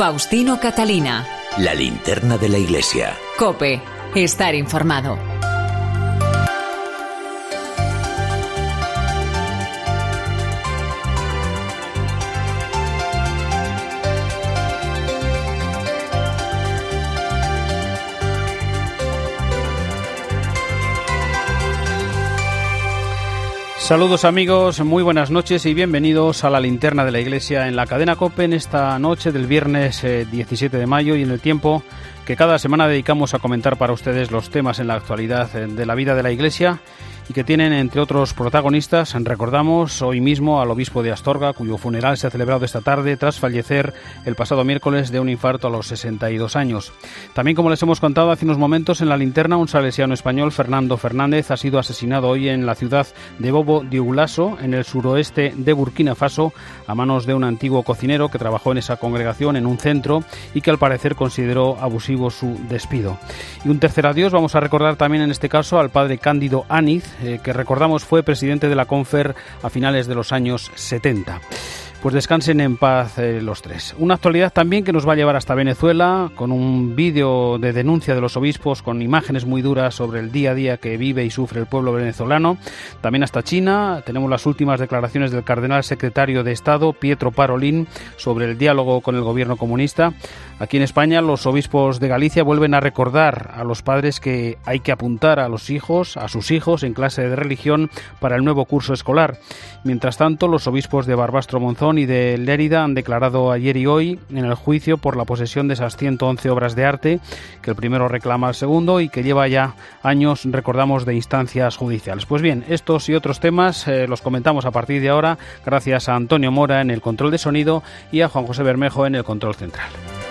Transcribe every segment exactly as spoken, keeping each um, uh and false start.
Faustino Catalina. La linterna de la iglesia. COPE. Estar informado. Saludos amigos, muy buenas noches y bienvenidos a la linterna de la iglesia en la cadena COPE en esta noche del viernes eh, diecisiete de mayo y en el tiempo que cada semana dedicamos a comentar para ustedes los temas en la actualidad eh, de la vida de la iglesia y que tienen, entre otros protagonistas, recordamos hoy mismo al obispo de Astorga, cuyo funeral se ha celebrado esta tarde tras fallecer el pasado miércoles de un infarto a los sesenta y dos años. También, como les hemos contado hace unos momentos en la linterna, un salesiano español, Fernando Fernández, ha sido asesinado hoy en la ciudad de Bobo Dioulasso, en el suroeste de Burkina Faso, a manos de un antiguo cocinero que trabajó en esa congregación en un centro y que al parecer consideró abusivo su despido. Y un tercer adiós vamos a recordar también en este caso al padre Cándido Ániz, eh, que recordamos fue presidente de la Confer a finales de los años setenta. Pues descansen en paz eh, los tres. Una actualidad también que nos va a llevar hasta Venezuela, con un vídeo de denuncia de los obispos, con imágenes muy duras sobre el día a día que vive y sufre el pueblo venezolano. También hasta China tenemos las últimas declaraciones del cardenal secretario de Estado, Pietro Parolin, sobre el diálogo con el gobierno comunista. Aquí en España los obispos de Galicia vuelven a recordar a los padres que hay que apuntar a los hijos, a sus hijos, en clase de religión para el nuevo curso escolar. Mientras tanto, los obispos de Barbastro Monzón y de Lérida han declarado ayer y hoy en el juicio por la posesión de esas ciento once obras de arte que el primero reclama al segundo y que lleva ya años, recordamos, de instancias judiciales. Pues bien, estos y otros temas eh, los comentamos a partir de ahora gracias a Antonio Mora en el control de sonido y a Juan José Bermejo en el control central.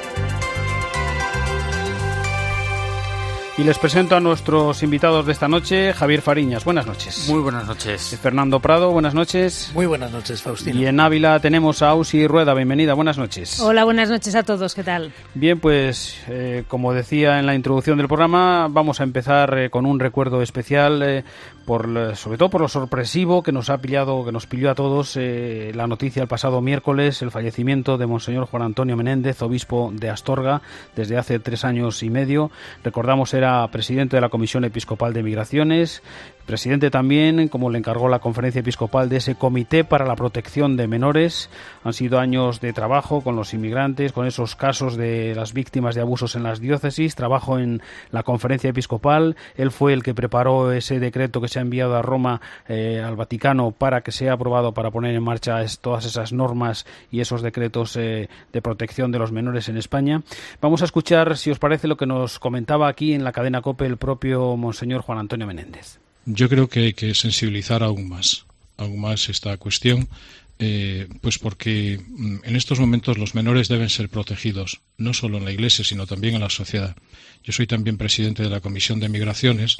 Y les presento a nuestros invitados de esta noche. Javier Fariñas, buenas noches. Muy buenas noches. Fernando Prado, buenas noches. Muy buenas noches, Faustino. Y en Ávila tenemos a Ausi Rueda, bienvenida, buenas noches. Hola, buenas noches a todos, ¿qué tal? Bien, pues eh, como decía en la introducción del programa, vamos a empezar eh, con un recuerdo especial, eh, por sobre todo por lo sorpresivo que nos ha pillado, que nos pilló a todos eh, la noticia el pasado miércoles, el fallecimiento de Monseñor Juan Antonio Menéndez, obispo de Astorga, desde hace tres años y medio. Recordamos era presidente de la Comisión Episcopal de Migraciones, presidente también, como le encargó la Conferencia Episcopal, de ese Comité para la Protección de Menores. Han sido años de trabajo con los inmigrantes, con esos casos de las víctimas de abusos en las diócesis, trabajo en la Conferencia Episcopal. Él fue el que preparó ese decreto que se ha enviado a Roma, eh, al Vaticano, para que sea aprobado, para poner en marcha es, todas esas normas y esos decretos eh, de protección de los menores en España. Vamos a escuchar, si os parece, lo que nos comentaba aquí en la cadena COPE el propio Monseñor Juan Antonio Menéndez. Yo creo que hay que sensibilizar aún más, aún más esta cuestión, eh, pues porque en estos momentos los menores deben ser protegidos, no solo en la Iglesia, sino también en la sociedad. Yo soy también presidente de la Comisión de Migraciones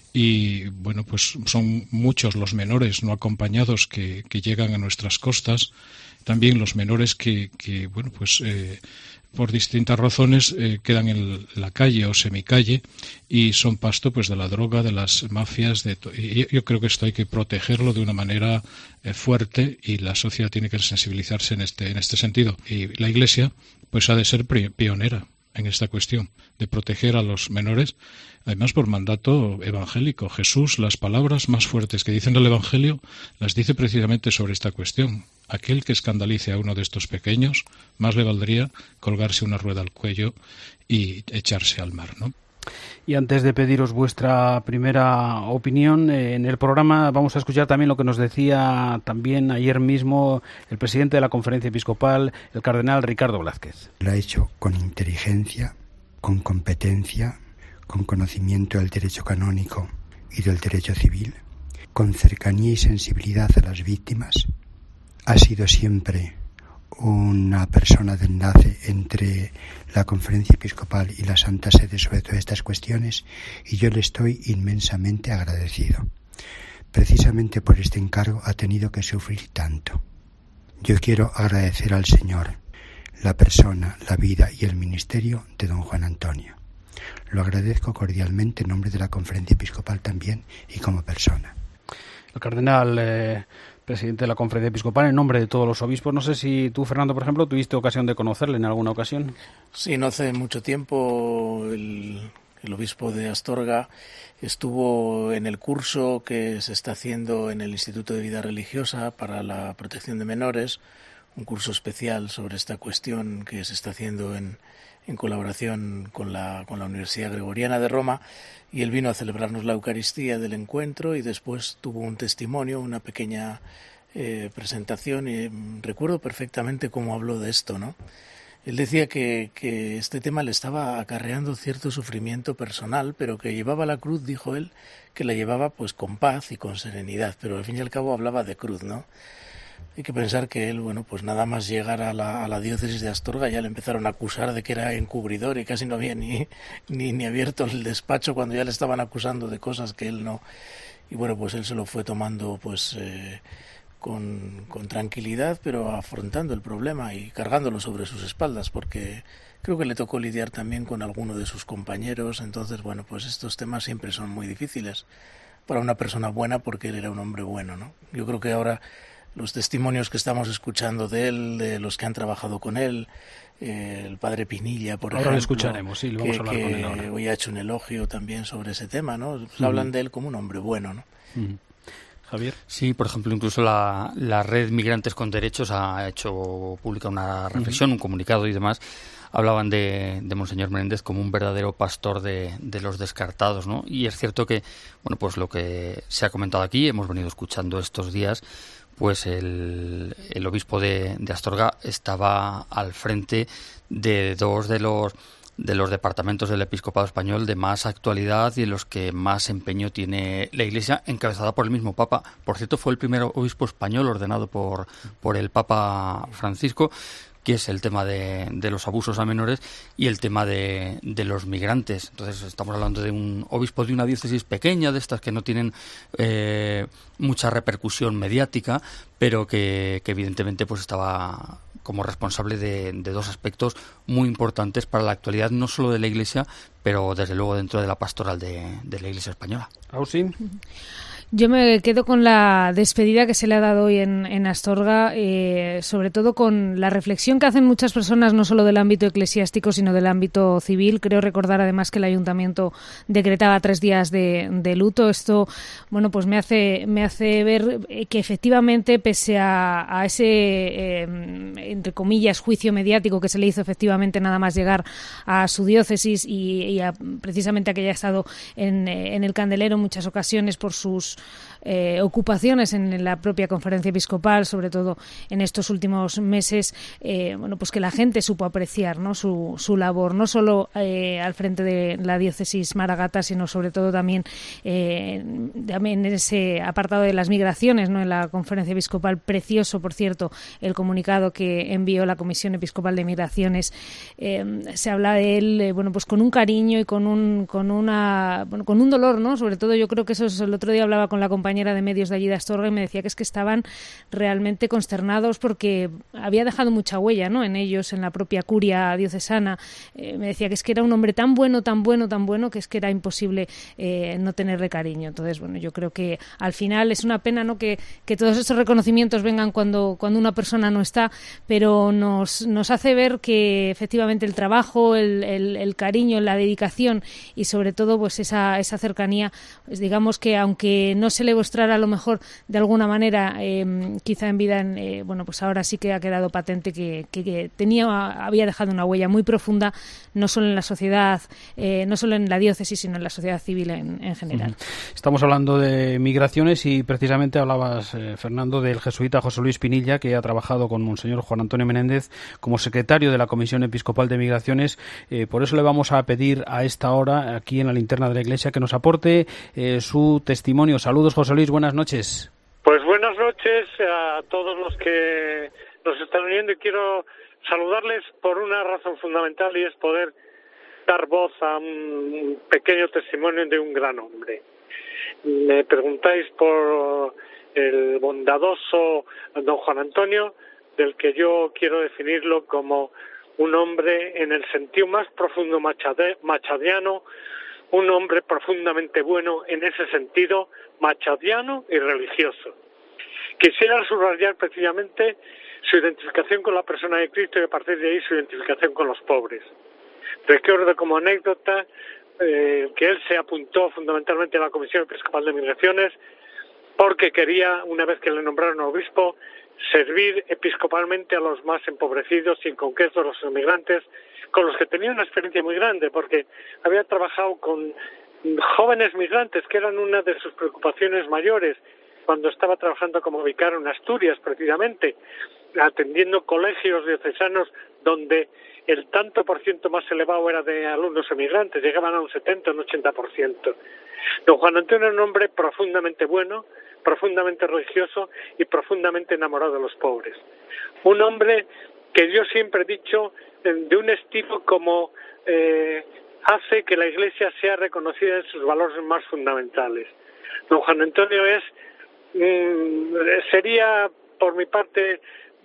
y, bueno, pues son muchos los menores no acompañados que, que llegan a nuestras costas, también los menores que, que bueno, pues eh, por distintas razones eh, quedan en la calle o semicalle y son pasto pues de la droga, de las mafias. De to- y yo creo que esto hay que protegerlo de una manera eh, fuerte y la sociedad tiene que sensibilizarse en este en este sentido. Y la Iglesia pues ha de ser pri- pionera en esta cuestión de proteger a los menores, además por mandato evangélico. Jesús, las palabras más fuertes que dicen el Evangelio, las dice precisamente sobre esta cuestión. Aquel que escandalice a uno de estos pequeños, más le valdría colgarse una rueda al cuello y echarse al mar, ¿no? Y antes de pediros vuestra primera opinión, eh, en el programa vamos a escuchar también lo que nos decía también ayer mismo el presidente de la Conferencia Episcopal, el cardenal Ricardo Blázquez. Lo ha hecho con inteligencia, con competencia, con conocimiento del derecho canónico y del derecho civil, con cercanía y sensibilidad a las víctimas. Ha sido siempre una persona de enlace entre la Conferencia Episcopal y la Santa Sede sobre todas estas cuestiones, y yo le estoy inmensamente agradecido. Precisamente por este encargo ha tenido que sufrir tanto. Yo quiero agradecer al Señor la persona, la vida y el ministerio de don Juan Antonio. Lo agradezco cordialmente en nombre de la Conferencia Episcopal también y como persona. El cardenal eh, presidente de la Conferencia Episcopal, en nombre de todos los obispos. No sé si tú, Fernando, por ejemplo, tuviste ocasión de conocerle en alguna ocasión. Sí, no hace mucho tiempo el, el obispo de Astorga estuvo en el curso que se está haciendo en el Instituto de Vida Religiosa para la protección de menores, un curso especial sobre esta cuestión que se está haciendo en, en colaboración con la, con la Universidad Gregoriana de Roma, y él vino a celebrarnos la Eucaristía del encuentro y después tuvo un testimonio, una pequeña eh, presentación, y recuerdo perfectamente cómo habló de esto, ¿no? Él decía que, que este tema le estaba acarreando cierto sufrimiento personal, pero que llevaba la cruz, dijo él, que la llevaba pues con paz y con serenidad, pero al fin y al cabo hablaba de cruz, ¿no? Hay que pensar que él, bueno, pues nada más llegar a la, a la diócesis de Astorga ya le empezaron a acusar de que era encubridor y casi no había ni, ni, ni abierto el despacho cuando ya le estaban acusando de cosas que él no... Y bueno, pues él se lo fue tomando pues eh, con, con tranquilidad, pero afrontando el problema y cargándolo sobre sus espaldas, porque creo que le tocó lidiar también con alguno de sus compañeros. Entonces, bueno, pues estos temas siempre son muy difíciles para una persona buena, porque él era un hombre bueno, ¿no? Yo creo que ahora los testimonios que estamos escuchando de él, de los que han trabajado con él, eh, el padre Pinilla, por ahora ejemplo, lo escucharemos, sí, lo vamos que, a hablar que con él ahora. Hoy ha hecho un elogio también sobre ese tema, ¿no? Pues uh-huh. Hablan de él como un hombre bueno, ¿no? Uh-huh. Javier. Sí, por ejemplo, incluso la, la red Migrantes con Derechos ha hecho pública una reflexión, uh-huh. un comunicado y demás. Hablaban de, de Monseñor Menéndez como un verdadero pastor de, de los descartados, ¿no? Y es cierto que, bueno, pues lo que se ha comentado aquí, hemos venido escuchando estos días, pues el, el obispo de, de Astorga estaba al frente de dos de los de los departamentos del episcopado español de más actualidad y en los que más empeño tiene la Iglesia, encabezada por el mismo Papa. Por cierto, fue el primer obispo español ordenado por, por el Papa Francisco, que es el tema de, de los abusos a menores y el tema de, de los migrantes. Entonces estamos hablando de un obispo de una diócesis pequeña, de estas que no tienen eh, mucha repercusión mediática, pero que, que evidentemente pues estaba como responsable de, de dos aspectos muy importantes para la actualidad, no solo de la Iglesia, pero desde luego dentro de la pastoral de, de la Iglesia española. ¿Ausin? Yo me quedo con la despedida que se le ha dado hoy en, en Astorga, eh, sobre todo con la reflexión que hacen muchas personas, no solo del ámbito eclesiástico, sino del ámbito civil. Creo recordar además que el Ayuntamiento decretaba tres días de, de luto. Esto, bueno, pues me hace me hace ver que efectivamente, pese a, a ese, eh, entre comillas, juicio mediático que se le hizo efectivamente nada más llegar a su diócesis y, y a, precisamente a que haya estado en, en el candelero en muchas ocasiones por sus Eh, ocupaciones en la propia Conferencia Episcopal, sobre todo en estos últimos meses, eh, bueno, pues que la gente supo apreciar, ¿no?, su, su labor, no solo eh, al frente de la diócesis Maragata, sino sobre todo también, eh, también en ese apartado de las migraciones, ¿no?, en la Conferencia Episcopal. Precioso, por cierto, el comunicado que envió la Comisión Episcopal de Migraciones. Eh, se habla de él, eh, bueno, pues con un cariño y con un con una bueno, con un dolor, ¿no? Sobre todo, yo creo que eso es, el otro día hablaba con la compañera de medios de allí de Astorga y me decía que es que estaban realmente consternados porque había dejado mucha huella, ¿no?, en ellos, en la propia curia diocesana. Eh, me decía que es que era un hombre tan bueno, tan bueno, tan bueno, que es que era imposible eh, no tenerle cariño. Entonces, bueno, yo creo que al final es una pena, ¿no?, que, que todos estos reconocimientos vengan cuando, cuando una persona no está, pero nos, nos hace ver que efectivamente el trabajo, el, el, el cariño, la dedicación y sobre todo pues esa, esa cercanía, pues digamos que aunque no se le mostrar a lo mejor de alguna manera, eh, quizá en vida, eh, bueno, pues ahora sí que ha quedado patente que, que, que tenía, había dejado una huella muy profunda, no solo en la sociedad, eh, no solo en la diócesis, sino en la sociedad civil en, en general. Estamos hablando de migraciones y precisamente hablabas, eh, Fernando, del jesuita José Luis Pinilla, que ha trabajado con Monseñor Juan Antonio Menéndez como secretario de la Comisión Episcopal de Migraciones. Eh, por eso le vamos a pedir a esta hora, aquí en la Linterna de la Iglesia, que nos aporte eh, su testimonio. Saludos, José Luis, buenas noches. Pues buenas noches a todos los que nos están uniendo y quiero saludarles por una razón fundamental y es poder dar voz a un pequeño testimonio de un gran hombre. Me preguntáis por el bondadoso don Juan Antonio, del que yo quiero definirlo como un hombre en el sentido más profundo machadiano, un hombre profundamente bueno en ese sentido, machadiano y religioso. Quisiera subrayar precisamente su identificación con la persona de Cristo y a partir de ahí su identificación con los pobres. Recuerdo como anécdota eh, que él se apuntó fundamentalmente a la Comisión Episcopal de Migraciones porque quería, una vez que le nombraron obispo, servir episcopalmente a los más empobrecidos y en concreto a los inmigrantes, con los que tenía una experiencia muy grande, porque había trabajado con jóvenes migrantes, que eran una de sus preocupaciones mayores, cuando estaba trabajando como vicario en Asturias, precisamente, atendiendo colegios diocesanos donde el tanto por ciento más elevado era de alumnos emigrantes, llegaban a un setenta, un ochenta por ciento. Don Juan Antonio era un hombre profundamente bueno, profundamente religioso y profundamente enamorado de los pobres. Un hombre que yo siempre he dicho de un estilo como eh, hace que la Iglesia sea reconocida en sus valores más fundamentales. Don Juan Antonio es, mm, sería por mi parte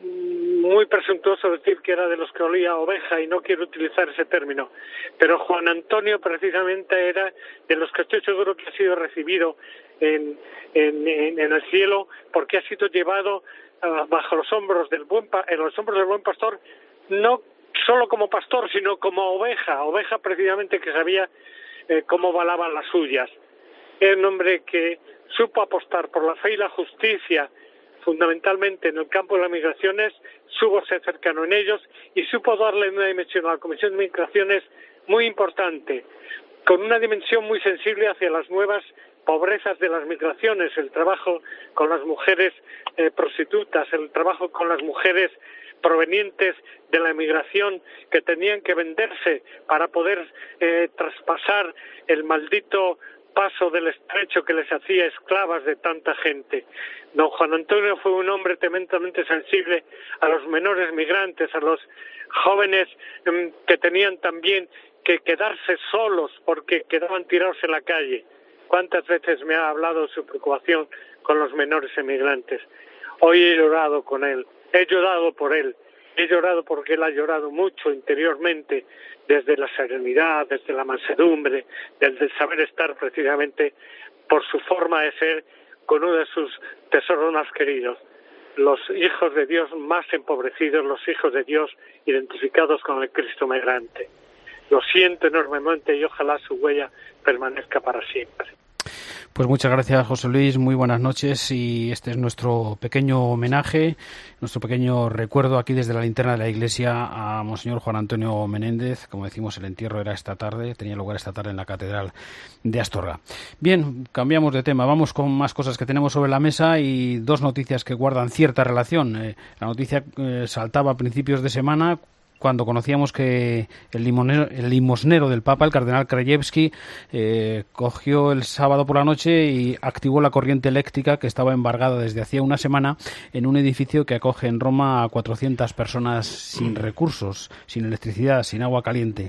muy presuntuoso decir que era de los que olía a oveja y no quiero utilizar ese término, pero Juan Antonio precisamente era de los que estoy seguro que ha sido recibido en, en, en, en el cielo porque ha sido llevado uh, bajo los hombros del buen en los hombros del buen pastor, no solo como pastor sino como oveja, oveja precisamente que sabía eh, cómo balaban las suyas. Era un hombre que supo apostar por la fe y la justicia fundamentalmente en el campo de las migraciones, supo ser cercano en ellos y supo darle una dimensión a la Comisión de Migraciones muy importante, con una dimensión muy sensible hacia las nuevas pobrezas de las migraciones, el trabajo con las mujeres eh, prostitutas, el trabajo con las mujeres provenientes de la emigración que tenían que venderse para poder eh, traspasar el maldito paso del estrecho que les hacía esclavas de tanta gente. Don Juan Antonio fue un hombre tremendamente sensible a los menores migrantes, a los jóvenes um, que tenían también que quedarse solos porque quedaban tirados en la calle. ¿Cuántas veces me ha hablado de su preocupación con los menores emigrantes? Hoy he llorado con él, he llorado por él, he llorado porque él ha llorado mucho interiormente, desde la serenidad, desde la mansedumbre, desde el saber estar precisamente por su forma de ser con uno de sus tesoros más queridos, los hijos de Dios más empobrecidos, los hijos de Dios identificados con el Cristo migrante. Lo siento enormemente y ojalá su huella permanezca para siempre. Pues muchas gracias, José Luis, muy buenas noches y este es nuestro pequeño homenaje, nuestro pequeño recuerdo aquí desde la linterna de la Iglesia a Monseñor Juan Antonio Menéndez. Como decimos, el entierro era esta tarde, tenía lugar esta tarde en la Catedral de Astorga. Bien, cambiamos de tema, vamos con más cosas que tenemos sobre la mesa y dos noticias que guardan cierta relación. Eh, la noticia eh, saltaba a principios de semana cuando conocíamos que el limosnero, el limosnero del Papa, el cardenal Krajewski, eh, cogió el sábado por la noche y activó la corriente eléctrica que estaba embargada desde hacía una semana en un edificio que acoge en Roma a cuatrocientas personas sin recursos, sin electricidad, sin agua caliente.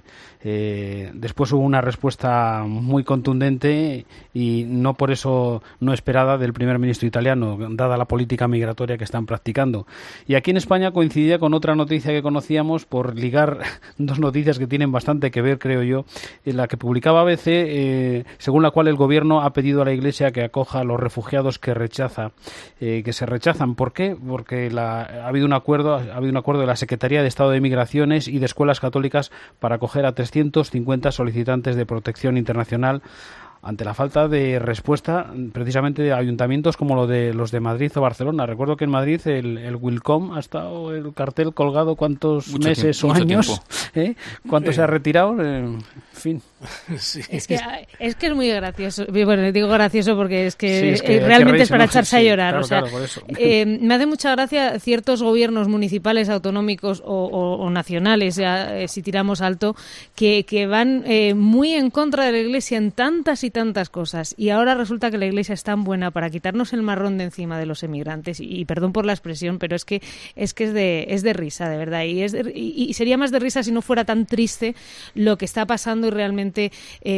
Eh, después hubo una respuesta muy contundente y no por eso no esperada del primer ministro italiano, dada la política migratoria que están practicando. Y aquí en España coincidía con otra noticia que conocíamos por ligar dos noticias que tienen bastante que ver, creo yo, en la que publicaba A B C, eh, según la cual el gobierno ha pedido a la Iglesia que acoja a los refugiados que rechaza, eh, que se rechazan. ¿Por qué? Porque la, ha habido un acuerdo, ha habido un acuerdo de la Secretaría de Estado de Migraciones y de Escuelas Católicas para acoger a trescientos cincuenta solicitantes de protección internacional ante la falta de respuesta precisamente de ayuntamientos como lo de los de Madrid o Barcelona. Recuerdo que en Madrid el, el Welcome ha estado el cartel colgado cuántos mucho meses tiempo, o años, ¿eh? ¿Cuánto sí. se ha retirado? Eh, en fin. Sí. Es, que, es que es muy gracioso. Bueno, digo gracioso porque es que, sí, es que que realmente reírse, es para ¿no? echarse sí, a llorar. Claro, o sea, claro, por eso. Eh, me hace mucha gracia ciertos gobiernos municipales, autonómicos o, o, o nacionales, ya eh, si tiramos alto, que, que van eh, muy en contra de la Iglesia en tantas y tantas cosas. Y ahora resulta que la Iglesia es tan buena para quitarnos el marrón de encima de los emigrantes. Y, y perdón por la expresión, pero es que es que es de es de risa, de verdad. Y, es de, y, y sería más de risa si no fuera tan triste lo que está pasando y realmente realmente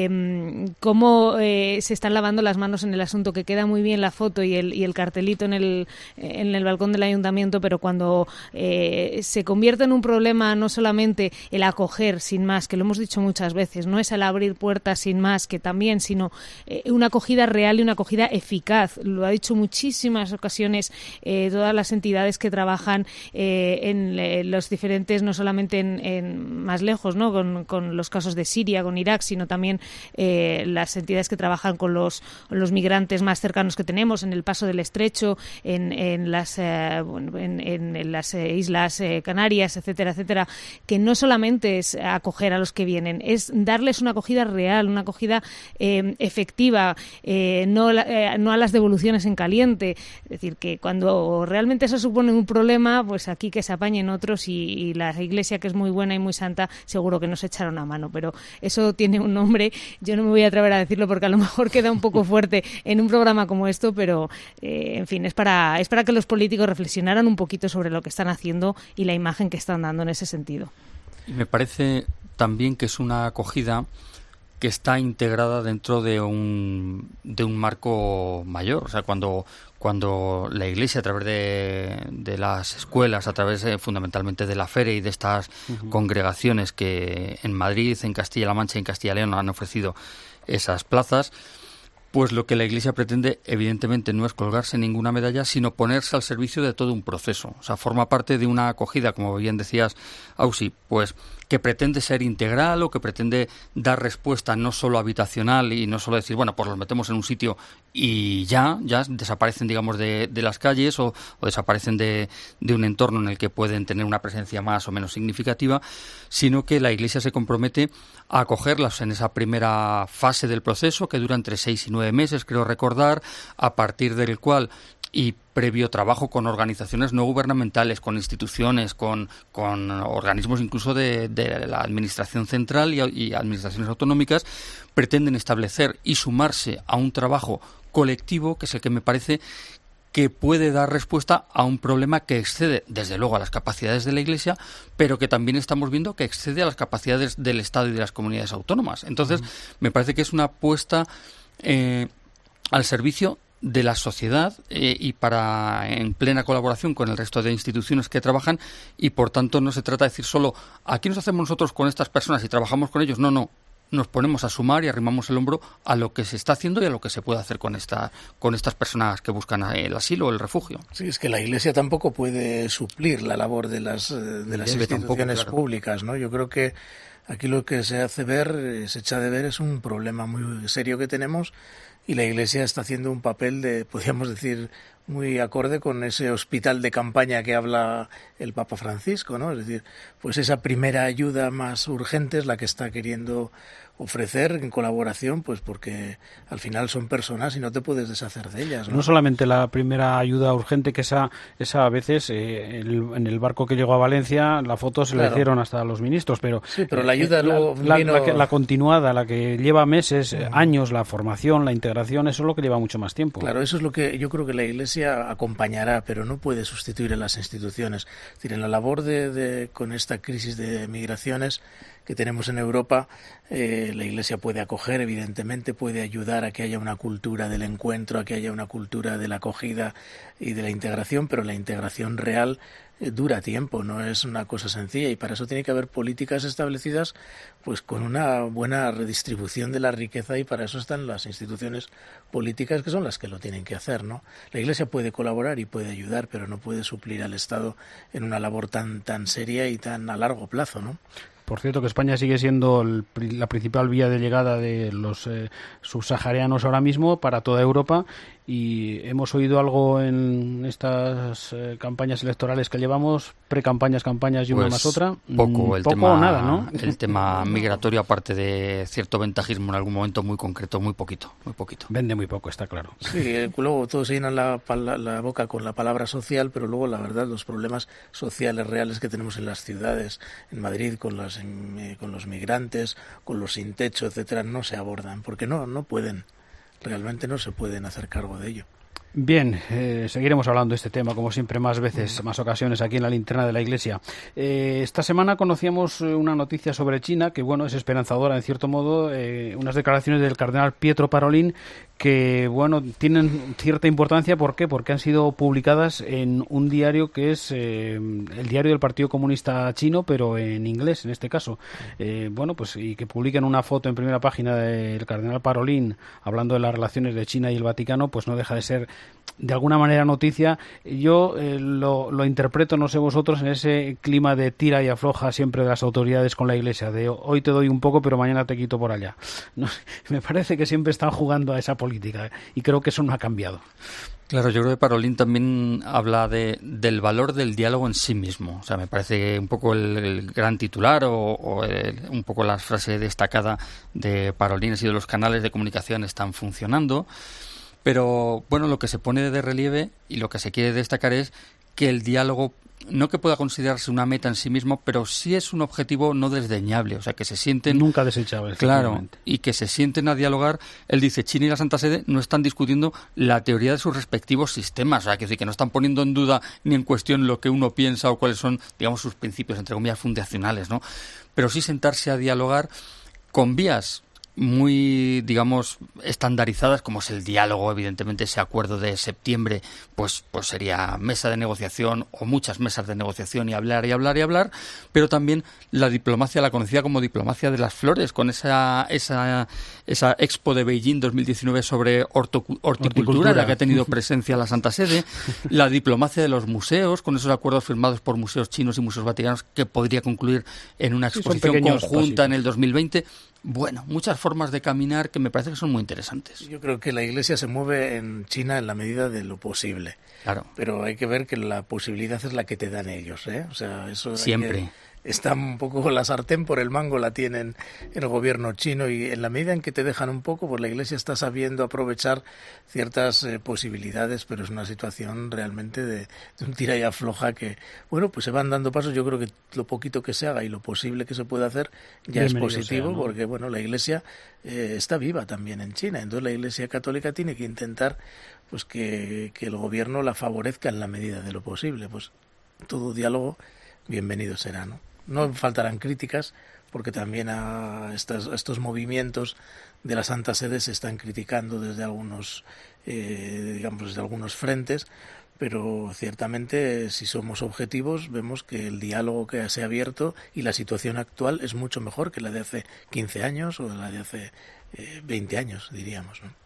eh, cómo eh, se están lavando las manos en el asunto, que queda muy bien la foto y el, y el cartelito en el, en el balcón del ayuntamiento, pero cuando eh, se convierte en un problema no solamente el acoger sin más, que lo hemos dicho muchas veces, no es el abrir puertas sin más, que también, sino eh, una acogida real y una acogida eficaz. Lo ha dicho muchísimas ocasiones eh, todas las entidades que trabajan eh, en eh, los diferentes, no solamente en, en más lejos, ¿no? Con, con los casos de Siria, con Irak, sino también eh, las entidades que trabajan con los, los migrantes más cercanos que tenemos, en el Paso del Estrecho, en, en las, eh, bueno, en, en las eh, Islas eh, Canarias, etcétera, etcétera, que no solamente es acoger a los que vienen, es darles una acogida real, una acogida eh, efectiva, eh, no, eh, no a las devoluciones en caliente. Es decir, que cuando realmente eso supone un problema, pues aquí que se apañen otros y, y la Iglesia, que es muy buena y muy santa, seguro que nos echaron a mano, pero eso tiene un nombre, yo no me voy a atrever a decirlo porque a lo mejor queda un poco fuerte en un programa como esto, pero eh, en fin, es para, es para que los políticos reflexionaran un poquito sobre lo que están haciendo y la imagen que están dando en ese sentido. Y me parece también que es una acogida que está integrada dentro de un de un marco mayor. O sea, cuando cuando la Iglesia, a través de, de las escuelas, a través de, fundamentalmente de la Fere y de estas uh-huh. congregaciones que en Madrid, en Castilla-La Mancha y en Castilla y León han ofrecido esas plazas, pues lo que la Iglesia pretende, evidentemente, no es colgarse ninguna medalla, sino ponerse al servicio de todo un proceso. O sea, forma parte de una acogida, como bien decías, Ausi, pues que pretende ser integral o que pretende dar respuesta no solo habitacional y no solo decir, bueno, pues los metemos en un sitio y ya, ya desaparecen, digamos, de, de las calles o, o desaparecen de, de un entorno en el que pueden tener una presencia más o menos significativa, sino que la Iglesia se compromete a acogerlas en esa primera fase del proceso, que dura entre seis y nueve meses, creo recordar, a partir del cual, y previo trabajo con organizaciones no gubernamentales, con instituciones, con, con organismos incluso de, de la administración central y, y administraciones autonómicas, pretenden establecer y sumarse a un trabajo colectivo, que es el que me parece que puede dar respuesta a un problema que excede, desde luego, a las capacidades de la Iglesia, pero que también estamos viendo que excede a las capacidades del Estado y de las comunidades autónomas. Entonces, uh-huh. me parece que es una apuesta eh, al servicio de la sociedad eh, y para en plena colaboración con el resto de instituciones que trabajan, y por tanto no se trata de decir solo aquí nos hacemos nosotros con estas personas y trabajamos con ellos. No, no. Nos ponemos a sumar y arrimamos el hombro a lo que se está haciendo y a lo que se puede hacer con esta con estas personas que buscan el asilo o el refugio. Sí, es que la Iglesia tampoco puede suplir la labor de las de las Debe instituciones tampoco, claro. públicas, ¿no? Yo creo que aquí lo que se hace ver, se echa de ver, es un problema muy serio que tenemos, y la Iglesia está haciendo un papel de, podríamos decir, muy acorde con ese hospital de campaña que habla el Papa Francisco, ¿no? Es decir, pues esa primera ayuda más urgente es la que está queriendo ofrecer en colaboración, pues porque al final son personas y no te puedes deshacer de ellas, ¿no? No solamente la primera ayuda urgente, que esa, esa a veces eh, el, en el barco que llegó a Valencia la foto se claro. la hicieron hasta los ministros, pero sí, pero la ayuda eh, luego la, vino... la, la, la continuada, la que lleva meses, uh-huh. años, la formación, la integración, eso es lo que lleva mucho más tiempo. Claro, eso es lo que yo creo que la Iglesia acompañará, pero no puede sustituir a las instituciones. Es decir, en la labor de, de con esta crisis de migraciones que tenemos en Europa, eh, la Iglesia puede acoger, evidentemente, puede ayudar a que haya una cultura del encuentro, a que haya una cultura de la acogida y de la integración, pero la integración real eh, dura tiempo, no es una cosa sencilla, y para eso tiene que haber políticas establecidas pues con una buena redistribución de la riqueza, y para eso están las instituciones políticas, que son las que lo tienen que hacer, ¿no? La Iglesia puede colaborar y puede ayudar, pero no puede suplir al Estado en una labor tan tan seria y tan a largo plazo, ¿no? Por cierto, que España sigue siendo el, la principal vía de llegada de los eh, subsaharianos ahora mismo para toda Europa, y hemos oído algo en estas eh, campañas electorales que llevamos, pre-campañas, campañas y una pues más otra. Poco, el poco tema, o nada, ¿no? El tema migratorio, aparte de cierto ventajismo en algún momento muy concreto, muy poquito, muy poquito. Vende muy poco, está claro. Sí, luego todos se llenan la, la, la boca con la palabra social, pero luego la verdad los problemas sociales reales que tenemos en las ciudades, en Madrid, con las en, con los migrantes, con los sin techo, etcétera, no se abordan, porque no, no pueden. Realmente no se pueden hacer cargo de ello. Bien, eh, seguiremos hablando de este tema, como siempre, más veces, más ocasiones aquí en la Linterna de la Iglesia. Eh, esta semana conocíamos una noticia sobre China que, bueno, es esperanzadora en cierto modo, eh, unas declaraciones del cardenal Pietro Parolin que, bueno, tienen cierta importancia. ¿Por qué? Porque han sido publicadas en un diario que es eh, el diario del Partido Comunista Chino, pero en inglés, en este caso. Eh, bueno, pues y que publiquen una foto en primera página del cardenal Parolin hablando de las relaciones de China y el Vaticano, pues no deja de ser de alguna manera noticia. Yo eh, lo, lo interpreto, no sé vosotros, en ese clima de tira y afloja siempre de las autoridades con la Iglesia, de hoy te doy un poco pero mañana te quito por allá. No sé, me parece que siempre están jugando a esa política y creo que eso no ha cambiado. Claro, yo creo que Parolin también habla de, del valor del diálogo en sí mismo. O sea, me parece un poco el, el gran titular o, o el, un poco la frase destacada de Parolin ha sido: los canales de comunicación están funcionando. Pero, bueno, lo que se pone de relieve y lo que se quiere destacar es que el diálogo, no que pueda considerarse una meta en sí mismo, pero sí es un objetivo no desdeñable, o sea, que se sienten... Nunca desechable, claro, y que se sienten a dialogar. Él dice, China y la Santa Sede no están discutiendo la teoría de sus respectivos sistemas, o sea, que, decir, que no están poniendo en duda ni en cuestión lo que uno piensa o cuáles son, digamos, sus principios, entre comillas, fundacionales, ¿no? Pero sí sentarse a dialogar con vías muy, digamos, estandarizadas, como es el diálogo. Evidentemente ese acuerdo de septiembre pues, pues sería mesa de negociación o muchas mesas de negociación y hablar y hablar y hablar, pero también la diplomacia, la conocida como diplomacia de las flores, con esa esa esa Expo de Beijing dos mil diecinueve sobre horto, horticultura, horticultura, en la que ha tenido presencia la Santa Sede, la diplomacia de los museos, con esos acuerdos firmados por museos chinos y museos vaticanos que podría concluir en una exposición sí, conjunta pasitos. En el dos mil veinte. Bueno, muchas formas de caminar que me parece que son muy interesantes. Yo creo que la Iglesia se mueve en China en la medida de lo posible. Claro. Pero hay que ver que la posibilidad es la que te dan ellos, ¿eh? O sea, eso siempre. Está un poco la sartén por el mango, la tienen en el gobierno chino, y en la medida en que te dejan un poco, pues la Iglesia está sabiendo aprovechar ciertas eh, posibilidades, pero es una situación realmente de, de un tira y afloja que, bueno, pues se van dando pasos. Yo creo que lo poquito que se haga y lo posible que se pueda hacer ya Bienvenido es positivo, sea, ¿no? Porque, bueno, la Iglesia eh, está viva también en China, entonces la Iglesia católica tiene que intentar pues que, que el gobierno la favorezca en la medida de lo posible. Pues todo diálogo bienvenido será, ¿no? No faltarán críticas, porque también a estos, a estos movimientos de la Santa Sede se están criticando desde algunos, eh, digamos, desde algunos frentes, pero ciertamente, si somos objetivos, vemos que el diálogo que se ha abierto y la situación actual es mucho mejor que la de hace quince años o la de hace eh, veinte años, diríamos, ¿no?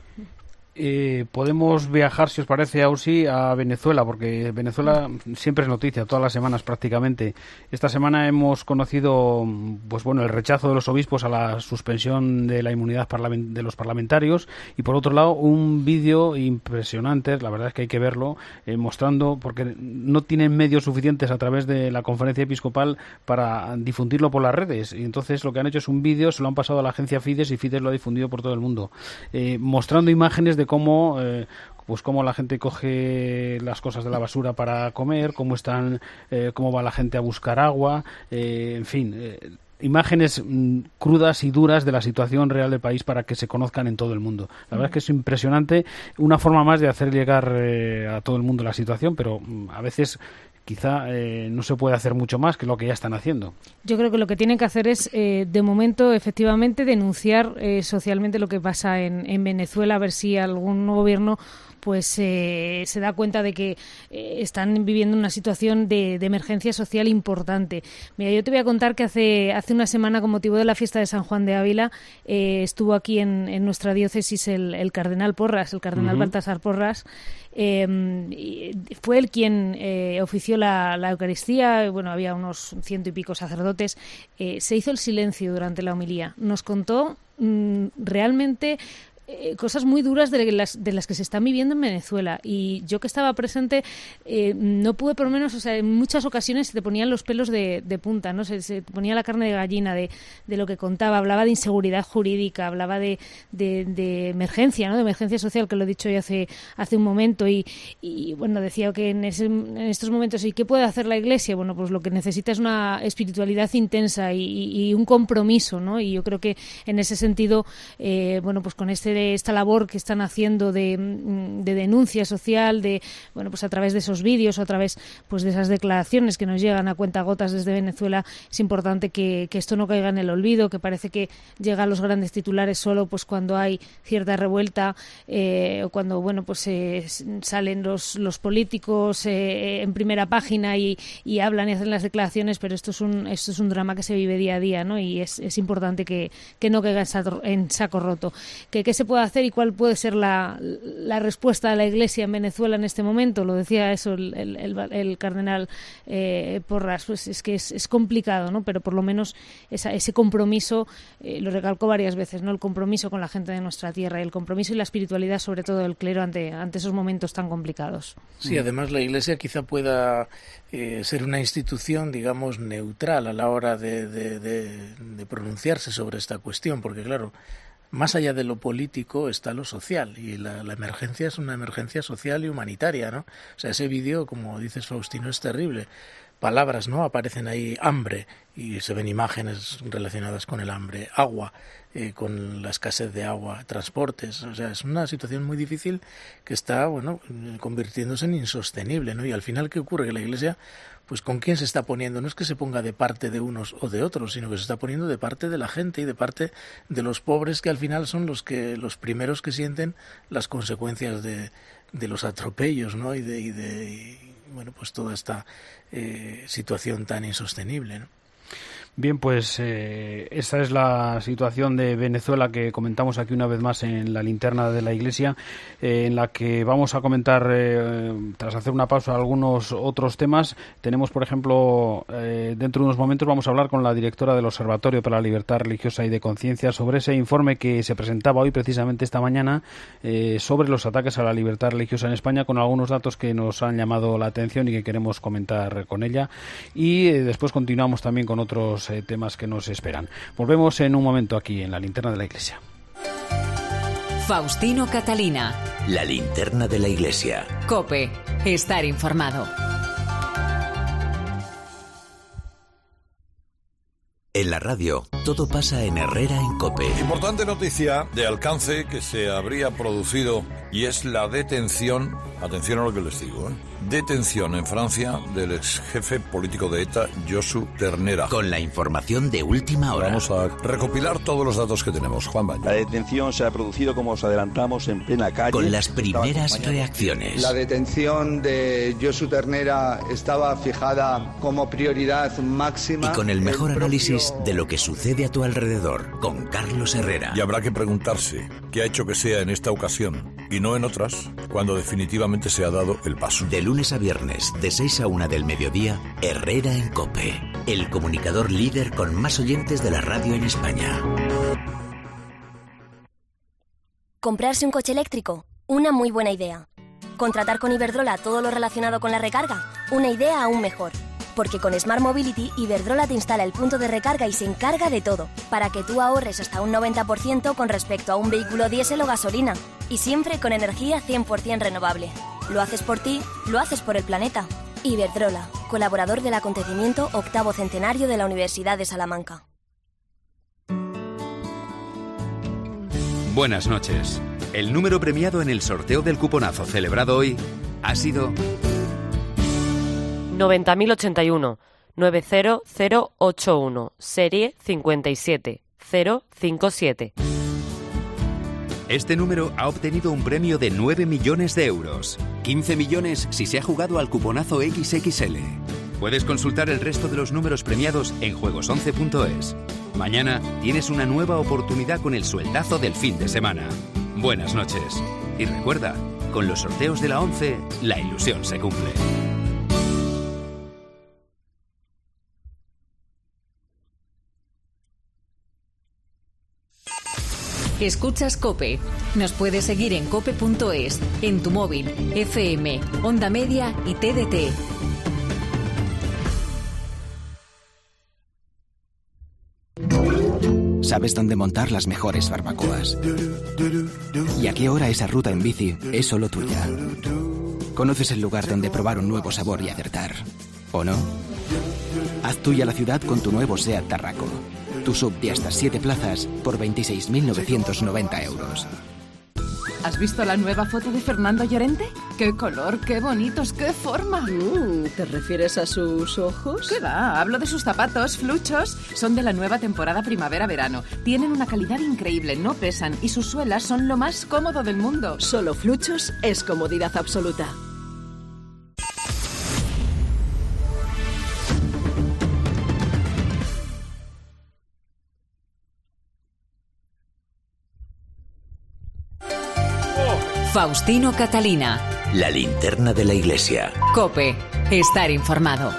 Eh, podemos viajar, si os parece, Ausi, a Venezuela, porque Venezuela siempre es noticia, todas las semanas prácticamente. Esta semana hemos conocido, pues bueno, el rechazo de los obispos a la suspensión de la inmunidad de los parlamentarios, y por otro lado un vídeo impresionante, la verdad es que hay que verlo, eh, mostrando, porque no tienen medios suficientes a través de la conferencia episcopal para difundirlo por las redes, y entonces lo que han hecho es un vídeo, se lo han pasado a la agencia Fides y Fides lo ha difundido por todo el mundo, eh, mostrando imágenes de de cómo eh, pues cómo la gente coge las cosas de la basura para comer, cómo están, eh, cómo va la gente a buscar agua, eh, en fin, eh, imágenes mm, crudas y duras de la situación real del país para que se conozcan en todo el mundo. La verdad es que es impresionante, una forma más de hacer llegar eh, a todo el mundo la situación, pero mm, a veces quizá eh, no se puede hacer mucho más que lo que ya están haciendo. Yo creo que lo que tienen que hacer es, eh, de momento, efectivamente, denunciar eh, socialmente lo que pasa en, en Venezuela, a ver si algún gobierno pues eh, se da cuenta de que eh, están viviendo una situación de, de emergencia social importante. Mira, yo te voy a contar que hace hace una semana, con motivo de la fiesta de San Juan de Ávila, eh, estuvo aquí en, en nuestra diócesis el, el cardenal Porras, el cardenal uh-huh. Baltasar Porras. Eh, fue él quien eh, ofició la, la Eucaristía. Bueno, había unos ciento y pico sacerdotes. Eh, se hizo el silencio durante la homilía. Nos contó mmm, realmente Eh, cosas muy duras de las, de las que se están viviendo en Venezuela, y yo que estaba presente eh, no pude, por lo menos, o sea, en muchas ocasiones se te ponían los pelos de, de punta, ¿no? Se, se ponía la carne de gallina de, de lo que contaba. Hablaba de inseguridad jurídica, hablaba de, de, de emergencia, ¿no? De emergencia social, que lo he dicho yo hace, hace un momento, y, y bueno, decía que en, ese, en estos momentos, ¿y qué puede hacer la Iglesia? Bueno, pues lo que necesita es una espiritualidad intensa y, y un compromiso, ¿no? Y yo creo que en ese sentido, eh, bueno, pues con este de este, esta labor que están haciendo de, de denuncia social, de bueno pues a través de esos vídeos o a través pues de esas declaraciones que nos llegan a cuentagotas desde Venezuela, es importante que, que esto no caiga en el olvido, que parece que llega a los grandes titulares solo pues cuando hay cierta revuelta eh, o cuando bueno pues eh, salen los, los políticos eh, en primera página y, y hablan y hacen las declaraciones, pero esto es un esto es un drama que se vive día a día, ¿no? Y es, es importante que, que no caiga en saco, en saco roto. ¿Qué, ¿Qué se puede hacer y cuál puede ser la, la respuesta de la Iglesia en Venezuela en este momento? Lo decía eso el, el, el, el cardenal eh, Porras, pues es que es, es complicado, ¿no? Pero por lo menos esa, ese compromiso, eh, lo recalcó varias veces, ¿no? El compromiso con la gente de nuestra tierra y el compromiso y la espiritualidad, sobre todo del clero, ante, ante esos momentos tan complicados. Sí, además la Iglesia quizá pueda eh, ser una institución, digamos, neutral a la hora de, de, de, de pronunciarse sobre esta cuestión, porque claro, más allá de lo político está lo social, y la, la emergencia es una emergencia social y humanitaria, ¿no? O sea, ese vídeo, como dices, Faustino, es terrible. Palabras, ¿no? Aparecen ahí, hambre, y se ven imágenes relacionadas con el hambre, agua, eh, con la escasez de agua, transportes. O sea, es una situación muy difícil que está, bueno, convirtiéndose en insostenible, ¿no? Y al final, ¿qué ocurre? Que la Iglesia, pues ¿con quién se está poniendo? No es que se ponga de parte de unos o de otros, sino que se está poniendo de parte de la gente y de parte de los pobres, que al final son los que los primeros que sienten las consecuencias de, de los atropellos, ¿no? Y de, y de y, bueno, pues toda esta eh, situación tan insostenible, ¿no? Bien, pues eh, esta es la situación de Venezuela que comentamos aquí una vez más en la linterna de la Iglesia, eh, en la que vamos a comentar, eh, tras hacer una pausa, algunos otros temas. Tenemos, por ejemplo, eh, dentro de unos momentos vamos a hablar con la directora del Observatorio para la Libertad Religiosa y de Conciencia sobre ese informe que se presentaba hoy, precisamente esta mañana, eh, sobre los ataques a la libertad religiosa en España, con algunos datos que nos han llamado la atención y que queremos comentar con ella. Y eh, después continuamos también con otros Eh, temas que nos esperan. Volvemos en un momento aquí en la linterna de la Iglesia. Faustino Catalina. La linterna de la Iglesia. COPE. Estar informado. En la radio, todo pasa en Herrera en COPE. Importante noticia de alcance que se habría producido, y es la detención, atención a lo que les digo, ¿eh? detención en Francia del ex jefe político de ETA, Josu Ternera. Con la información de última hora. Vamos a recopilar todos los datos que tenemos. Juan Baño. La detención se ha producido, como os adelantamos, en plena calle. Con las primeras reacciones. La detención de Josu Ternera estaba fijada como prioridad máxima. Y con el mejor el análisis propio... de lo que sucede a tu alrededor, con Carlos Herrera. Y habrá que preguntarse qué ha hecho que sea en esta ocasión y no en otras, cuando definitivamente se ha dado el paso. De lunes a viernes, de seis a una del mediodía, Herrera en COPE. El comunicador líder con más oyentes de la radio en España. ¿Comprarse un coche eléctrico? Una muy buena idea. ¿Contratar con Iberdrola todo lo relacionado con la recarga? Una idea aún mejor. Porque con Smart Mobility, Iberdrola te instala el punto de recarga y se encarga de todo, para que tú ahorres hasta un noventa por ciento con respecto a un vehículo diésel o gasolina. Y siempre con energía cien por ciento renovable. Lo haces por ti, lo haces por el planeta. Iberdrola, colaborador del acontecimiento octavo centenario de la Universidad de Salamanca. Buenas noches. El número premiado en el sorteo del cuponazo celebrado hoy ha sido... noventa mil ochenta y uno, nueve cero cero ocho uno, serie cincuenta y siete cero cinco siete. Este número ha obtenido un premio de nueve millones de euros. quince millones si se ha jugado al cuponazo equis equis ele. Puedes consultar el resto de los números premiados en juegos once punto es. Mañana tienes una nueva oportunidad con el sueldazo del fin de semana. Buenas noches. Y recuerda, con los sorteos de la once, la ilusión se cumple. Escuchas COPE. Nos puedes seguir en cope punto es, en tu móvil, F M, Onda Media y T D T. Sabes dónde montar las mejores barbacoas y a qué hora esa ruta en bici es solo tuya. Conoces el lugar donde probar un nuevo sabor y acertar, ¿o no? Haz tuya la ciudad con tu nuevo SEAT Tarraco. Tu sub de hasta siete plazas por veintiséis mil novecientos noventa euros. ¿Has visto la nueva foto de Fernando Llorente? ¡Qué color, qué bonitos, qué forma! Mm, ¿Te refieres a sus ojos? ¿Qué va? Hablo de sus zapatos, Fluchos. Son de la nueva temporada primavera-verano. Tienen una calidad increíble, no pesan y sus suelas son lo más cómodo del mundo. Solo Fluchos es comodidad absoluta. Faustino Catalina. La linterna de la iglesia. COPE. Estar informado.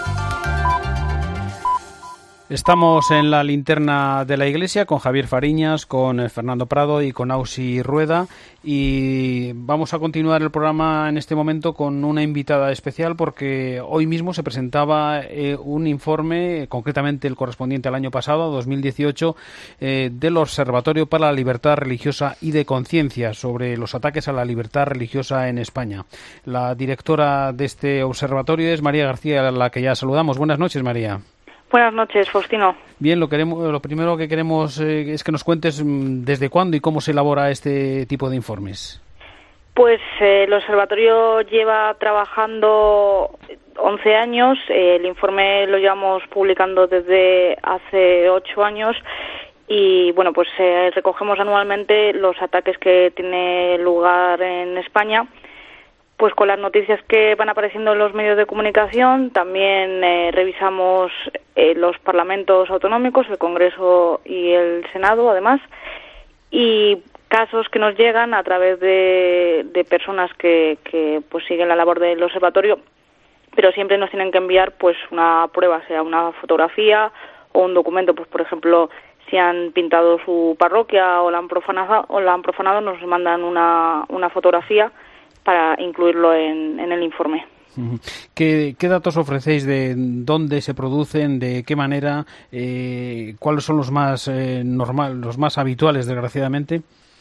Estamos en la linterna de la iglesia con Javier Fariñas, con Fernando Prado y con Ausi Rueda, y vamos a continuar el programa en este momento con una invitada especial porque hoy mismo se presentaba eh, un informe, concretamente el correspondiente al año pasado, dos mil dieciocho, eh, del Observatorio para la Libertad Religiosa y de Conciencia sobre los ataques a la libertad religiosa en España. La directora de este observatorio es María García, a la que ya saludamos. Buenas noches, María. Buenas noches, Faustino. Bien, lo queremos, lo primero que queremos eh, es que nos cuentes desde cuándo y cómo se elabora este tipo de informes. Pues eh, el observatorio lleva trabajando once años, eh, el informe lo llevamos publicando desde hace ocho años y bueno, pues eh, recogemos anualmente los ataques que tiene lugar en España. Pues con las noticias que van apareciendo en los medios de comunicación, también eh, revisamos eh, los parlamentos autonómicos, el Congreso y el Senado, además, y casos que nos llegan a través de, de personas que, que pues siguen la labor del observatorio, pero siempre nos tienen que enviar pues una prueba, sea una fotografía o un documento, pues por ejemplo, si han pintado su parroquia o la han profanado, o la han profanado nos mandan una, una fotografía para incluirlo en, en el informe. ¿Qué, ¿Qué datos ofrecéis de dónde se producen, de qué manera, eh, cuáles son los más eh, normal, los más habituales, desgraciadamente?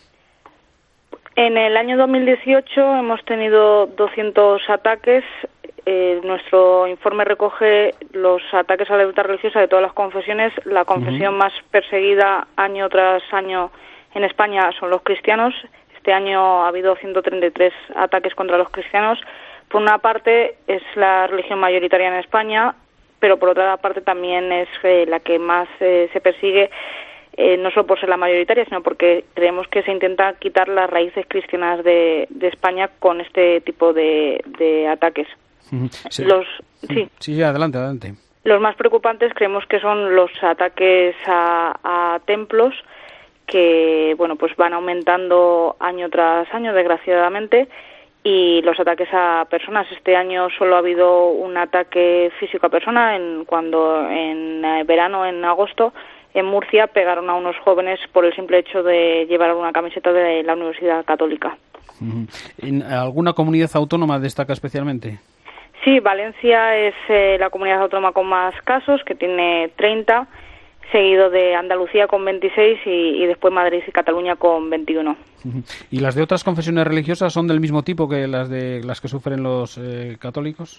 En el año dos mil dieciocho hemos tenido doscientos ataques. Eh, nuestro informe recoge los ataques a la libertad religiosa de todas las confesiones. La confesión uh-huh. más perseguida año tras año en España son los cristianos. Este año ha habido ciento treinta y tres ataques contra los cristianos. Por una parte es la religión mayoritaria en España, pero por otra parte también es eh, la que más eh, se persigue, eh, no solo por ser la mayoritaria, sino porque creemos que se intenta quitar las raíces cristianas de, de España con este tipo de, de ataques. Sí. Los, sí. sí, adelante, adelante. Los más preocupantes creemos que son los ataques a, a templos, que bueno pues van aumentando año tras año, desgraciadamente, y los ataques a personas. Este año solo ha habido un ataque físico a persona, en, cuando en verano, en agosto, en Murcia pegaron a unos jóvenes por el simple hecho de llevar una camiseta de la Universidad Católica. ¿En alguna comunidad autónoma destaca especialmente? Sí, Valencia es eh, la comunidad autónoma con más casos, que tiene treinta, seguido de Andalucía con veintiséis y, y después Madrid y Cataluña con veintiuno. ¿Y las de otras confesiones religiosas son del mismo tipo que las de las que sufren los eh, católicos?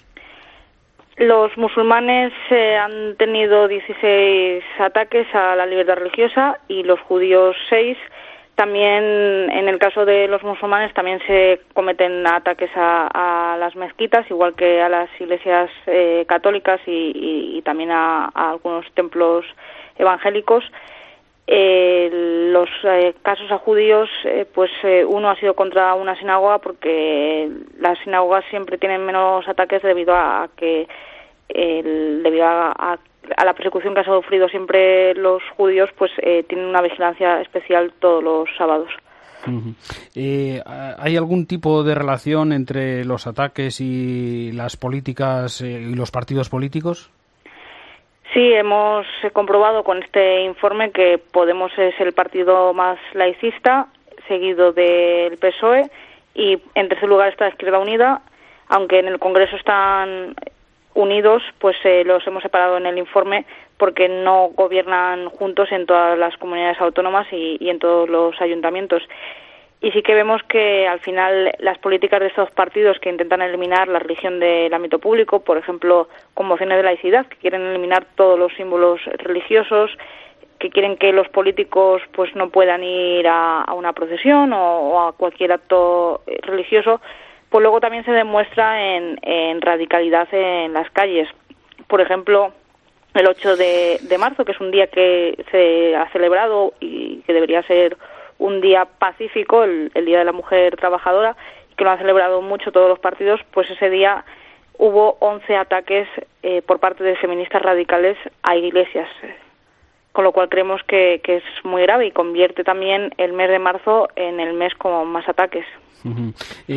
Los musulmanes eh, han tenido dieciséis ataques a la libertad religiosa y los judíos seis. También en el caso de los musulmanes también se cometen ataques a, a las mezquitas, igual que a las iglesias eh, católicas y, y, y también a, a algunos templos evangélicos. Eh, los eh, casos a judíos, eh, pues eh, uno ha sido contra una sinagoga, porque las sinagogas siempre tienen menos ataques debido a, a que eh, debido a, a, a la persecución que han sufrido siempre los judíos, pues eh, tienen una vigilancia especial todos los sábados. Uh-huh. Eh, ¿Hay algún tipo de relación entre los ataques y las políticas eh, y los partidos políticos? Sí, hemos comprobado con este informe que Podemos es el partido más laicista, seguido del P S O E, y en tercer lugar está Izquierda Unida. Aunque en el Congreso están unidos, pues eh, los hemos separado en el informe porque no gobiernan juntos en todas las comunidades autónomas y, y en todos los ayuntamientos. Y sí que vemos que al final las políticas de estos partidos que intentan eliminar la religión del ámbito público, por ejemplo, con mociones de laicidad, que quieren eliminar todos los símbolos religiosos, que quieren que los políticos pues no puedan ir a, a una procesión o, o a cualquier acto religioso, pues luego también se demuestra en, en radicalidad en las calles. Por ejemplo, el ocho de, de marzo, que es un día que se ha celebrado y que debería ser un día pacífico, el, el Día de la Mujer Trabajadora, que lo han celebrado mucho todos los partidos, pues ese día hubo once ataques eh, por parte de feministas radicales a iglesias, con lo cual creemos que, que es muy grave y convierte también el mes de marzo en el mes con más ataques. Uh-huh.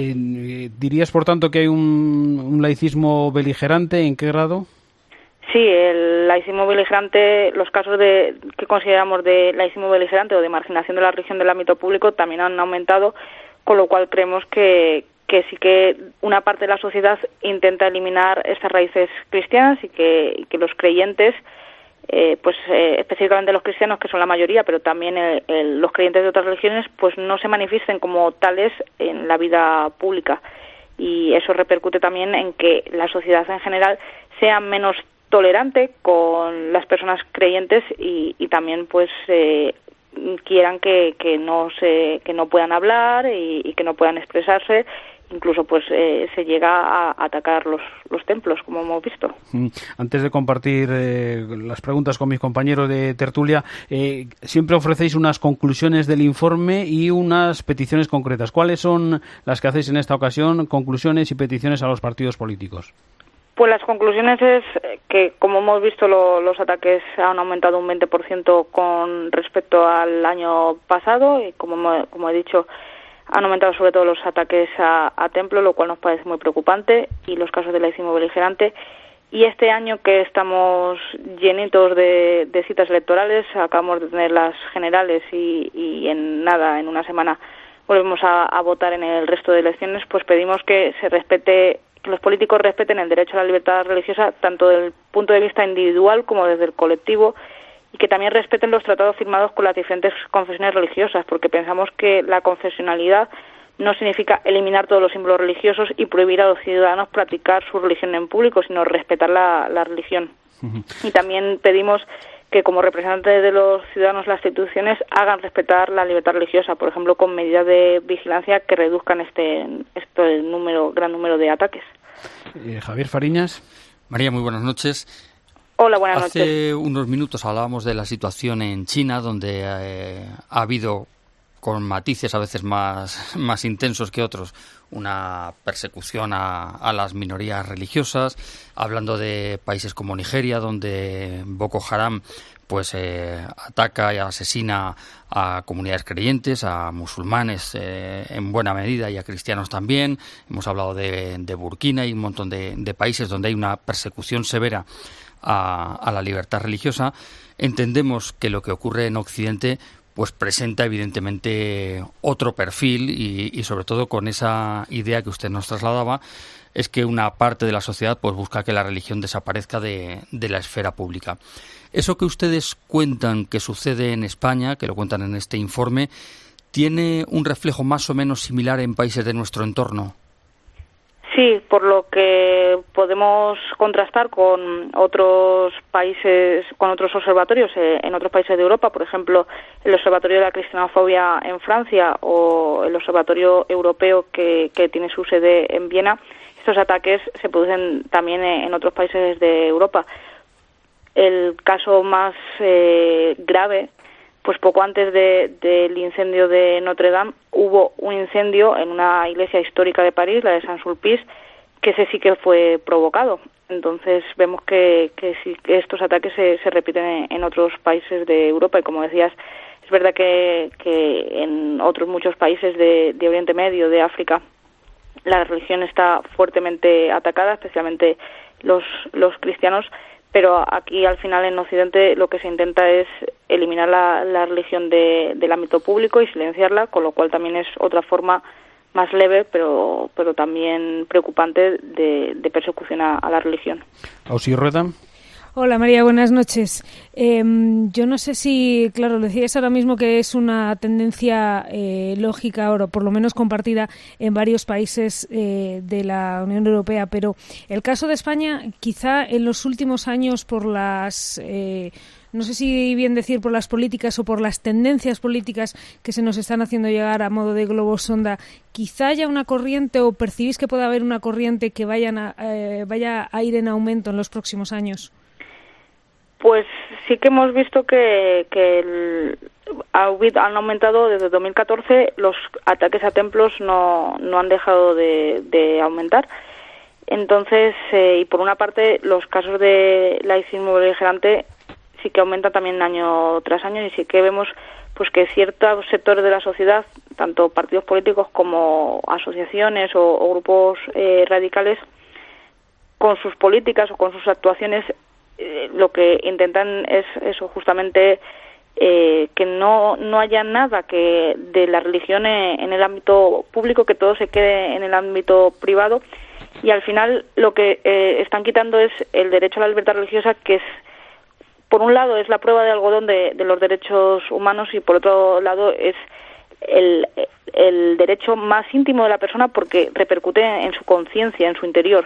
Eh, ¿Dirías, por tanto, que hay un, un laicismo beligerante? ¿En qué grado? Sí, el laicismo beligerante, los casos de que consideramos de laicismo beligerante o de marginación de la religión del ámbito público también han aumentado, con lo cual creemos que, que sí que una parte de la sociedad intenta eliminar estas raíces cristianas y que, y que los creyentes, eh, pues eh, específicamente los cristianos, que son la mayoría, pero también el, el, los creyentes de otras religiones, pues no se manifiesten como tales en la vida pública. Y eso repercute también en que la sociedad en general sea menos tolerante con las personas creyentes y, y también pues eh, quieran que, que no se que no puedan hablar y, y que no puedan expresarse, incluso pues eh, se llega a atacar los, los templos, como hemos visto. Antes de compartir eh, las preguntas con mis compañeros de tertulia, eh, siempre ofrecéis unas conclusiones del informe y unas peticiones concretas. ¿Cuáles son las que hacéis en esta ocasión, conclusiones y peticiones a los partidos políticos? Pues las conclusiones es que, como hemos visto, lo, los ataques han aumentado un veinte por ciento con respecto al año pasado y, como, como he dicho, han aumentado sobre todo los ataques a, a templos, lo cual nos parece muy preocupante, y los casos de laicismo beligerante. Y este año, que estamos llenitos de, de citas electorales, acabamos de tener las generales y, y en nada, en una semana, volvemos a, a votar en el resto de elecciones, pues pedimos que se respete, que los políticos respeten el derecho a la libertad religiosa, tanto desde el punto de vista individual como desde el colectivo, y que también respeten los tratados firmados con las diferentes confesiones religiosas, porque pensamos que la confesionalidad no significa eliminar todos los símbolos religiosos y prohibir a los ciudadanos practicar su religión en público, sino respetar la, la religión. Uh-huh. Y también pedimos que, como representantes de los ciudadanos, las instituciones hagan respetar la libertad religiosa, por ejemplo, con medidas de vigilancia que reduzcan este, este número, gran número de ataques. Eh, Javier Fariñas. María, muy buenas noches. Hola, buenas Hace noches. Hace unos minutos hablábamos de la situación en China, donde eh, ha habido, con matices a veces más, más intensos que otros, una persecución a, a las minorías religiosas, hablando de países como Nigeria, donde Boko Haram pues eh, ataca y asesina a comunidades creyentes, a musulmanes eh, en buena medida y a cristianos también. Hemos hablado de, de Burkina y un montón de, de países donde hay una persecución severa a, a la libertad religiosa. Entendemos que lo que ocurre en Occidente pues presenta evidentemente otro perfil y, y sobre todo con esa idea que usted nos trasladaba, es que una parte de la sociedad pues busca que la religión desaparezca de, de la esfera pública. Eso que ustedes cuentan que sucede en España, que lo cuentan en este informe, ¿tiene un reflejo más o menos similar en países de nuestro entorno? Sí, por lo que podemos contrastar con otros países, con otros observatorios eh, en otros países de Europa, por ejemplo, el Observatorio de la Cristianofobia en Francia o el Observatorio Europeo que, que tiene su sede en Viena. Estos ataques se producen también en otros países de Europa. El caso más eh, grave, pues poco antes de, del incendio de Notre Dame, hubo un incendio en una iglesia histórica de París, la de Saint-Sulpice, que ese sí que fue provocado. Entonces vemos que, que sí que estos ataques se, se repiten en, en otros países de Europa, y como decías, es verdad que, que en otros muchos países de, de Oriente Medio, de África, la religión está fuertemente atacada, especialmente los, los cristianos, pero aquí al final en Occidente lo que se intenta es eliminar la, la religión de, del ámbito público y silenciarla, con lo cual también es otra forma más leve, pero pero también preocupante de, de persecución a, a la religión. Auxi Rueda. Hola María, buenas noches. Eh, yo no sé si, claro, decías ahora mismo que es una tendencia eh, lógica, o por lo menos compartida en varios países eh, de la Unión Europea, pero el caso de España, quizá en los últimos años por las... Eh, no sé si bien decir por las políticas o por las tendencias políticas que se nos están haciendo llegar a modo de globo sonda, quizá haya una corriente o percibís que pueda haber una corriente que vayan a, eh, vaya a ir en aumento en los próximos años. Pues sí que hemos visto que, que el, han aumentado desde dos mil catorce, los ataques a templos no, no han dejado de, de aumentar. Entonces, eh, y por una parte, los casos de laicismo beligerante sí que aumentan también año tras año, y sí que vemos pues que ciertos sectores de la sociedad, tanto partidos políticos como asociaciones o, o grupos eh, radicales, con sus políticas o con sus actuaciones, eh, lo que intentan es eso, justamente eh, que no no haya nada que de la religión en, en el ámbito público, que todo se quede en el ámbito privado, y al final lo que eh, están quitando es el derecho a la libertad religiosa, que es, por un lado, es la prueba de algodón de, de los derechos humanos, y por otro lado es el, el derecho más íntimo de la persona, porque repercute en su conciencia, en su interior.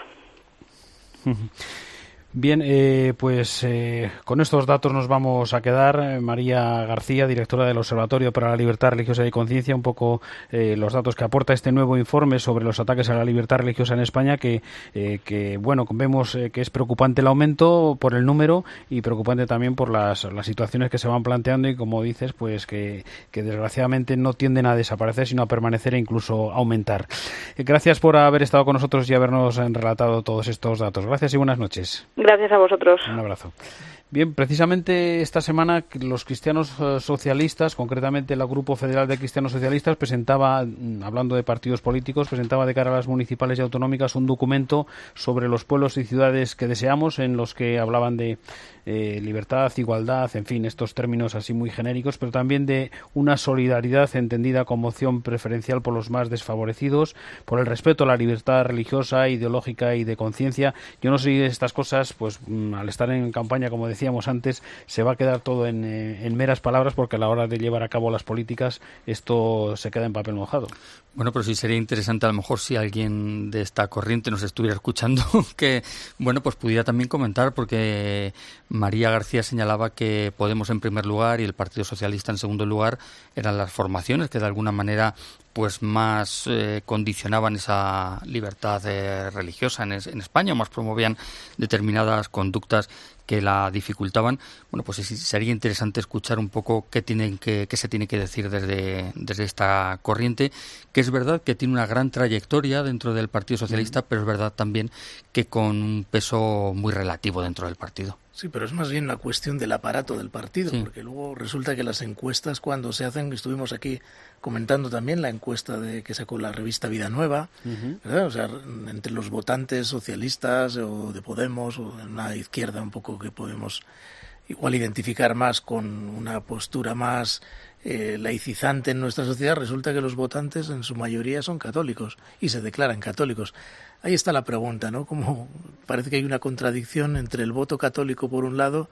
Bien, eh, pues eh, con estos datos nos vamos a quedar. María García, directora del Observatorio para la Libertad Religiosa y Conciencia, un poco eh, los datos que aporta este nuevo informe sobre los ataques a la libertad religiosa en España, que, eh, que bueno, vemos eh, que es preocupante el aumento por el número y preocupante también por las, las situaciones que se van planteando, y como dices, pues que, que desgraciadamente no tienden a desaparecer, sino a permanecer e incluso aumentar. Eh, gracias por haber estado con nosotros y habernos relatado todos estos datos. Gracias y buenas noches. Gracias a vosotros. Un abrazo. Bien, precisamente esta semana los cristianos socialistas, concretamente el Grupo Federal de Cristianos Socialistas, presentaba, hablando de partidos políticos, presentaba de cara a las municipales y autonómicas un documento sobre los pueblos y ciudades que deseamos, en los que hablaban de eh, libertad, igualdad, en fin, estos términos así muy genéricos, pero también de una solidaridad entendida como opción preferencial por los más desfavorecidos, por el respeto a la libertad religiosa, ideológica y de conciencia. Yo no sé si estas cosas, pues al estar en campaña, como decía, decíamos antes, se va a quedar todo en, eh, en meras palabras, porque a la hora de llevar a cabo las políticas esto se queda en papel mojado. Bueno, pero sí sería interesante, a lo mejor, si alguien de esta corriente nos estuviera escuchando, que, bueno, pues pudiera también comentar, porque María García señalaba que Podemos en primer lugar y el Partido Socialista en segundo lugar eran las formaciones que de alguna manera pues más eh, condicionaban esa libertad eh, religiosa en, en España, o más promovían determinadas conductas que la dificultaban. Bueno, pues sí, sería interesante escuchar un poco qué tienen que, qué se tiene que decir desde, desde esta corriente, que es verdad que tiene una gran trayectoria dentro del Partido Socialista, mm. pero es verdad también que con un peso muy relativo dentro del partido. Sí, pero es más bien una cuestión del aparato del partido, sí. Porque luego resulta que las encuestas, cuando se hacen, estuvimos aquí comentando también la encuesta de que sacó la revista Vida Nueva, uh-huh. ¿verdad? O sea, entre los votantes socialistas o de Podemos, o de una izquierda un poco que podemos igual identificar más con una postura más eh, laicizante en nuestra sociedad, resulta que los votantes en su mayoría son católicos y se declaran católicos. Ahí está la pregunta, ¿no? Como parece que hay una contradicción entre el voto católico por un lado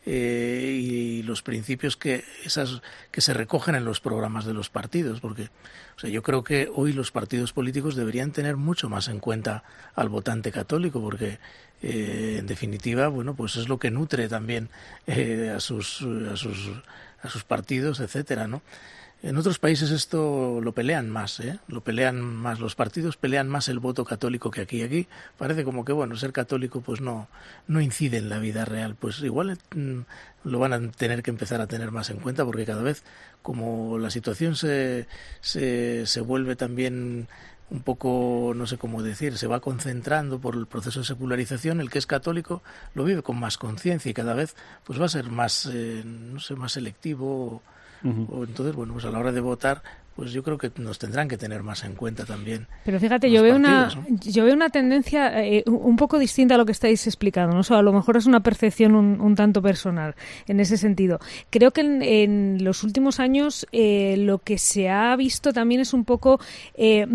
eh, y los principios que esas que se recogen en los programas de los partidos, porque o sea, yo creo que hoy los partidos políticos deberían tener mucho más en cuenta al votante católico, porque eh, en definitiva, bueno, pues es lo que nutre también eh, a sus a sus a sus partidos, etcétera, ¿no? En otros países esto lo pelean más, ¿eh? Lo pelean más, los partidos pelean más el voto católico que aquí. Aquí parece como que, bueno, ser católico pues no, no incide en la vida real. Pues igual mm, lo van a tener que empezar a tener más en cuenta, porque cada vez, como la situación se, se, se vuelve también un poco, no sé cómo decir, se va concentrando por el proceso de secularización, el que es católico lo vive con más conciencia y cada vez pues va a ser más, eh, no sé, más selectivo. Uh-huh. O entonces, bueno, pues a la hora de votar, pues yo creo que nos tendrán que tener más en cuenta también. Pero fíjate, yo veo partidos, una, ¿no? yo veo una tendencia eh, un poco distinta a lo que estáis explicando, ¿no? O sea, a lo mejor es una percepción un, un tanto personal en ese sentido. Creo que en, en los últimos años eh, lo que se ha visto también es un poco eh,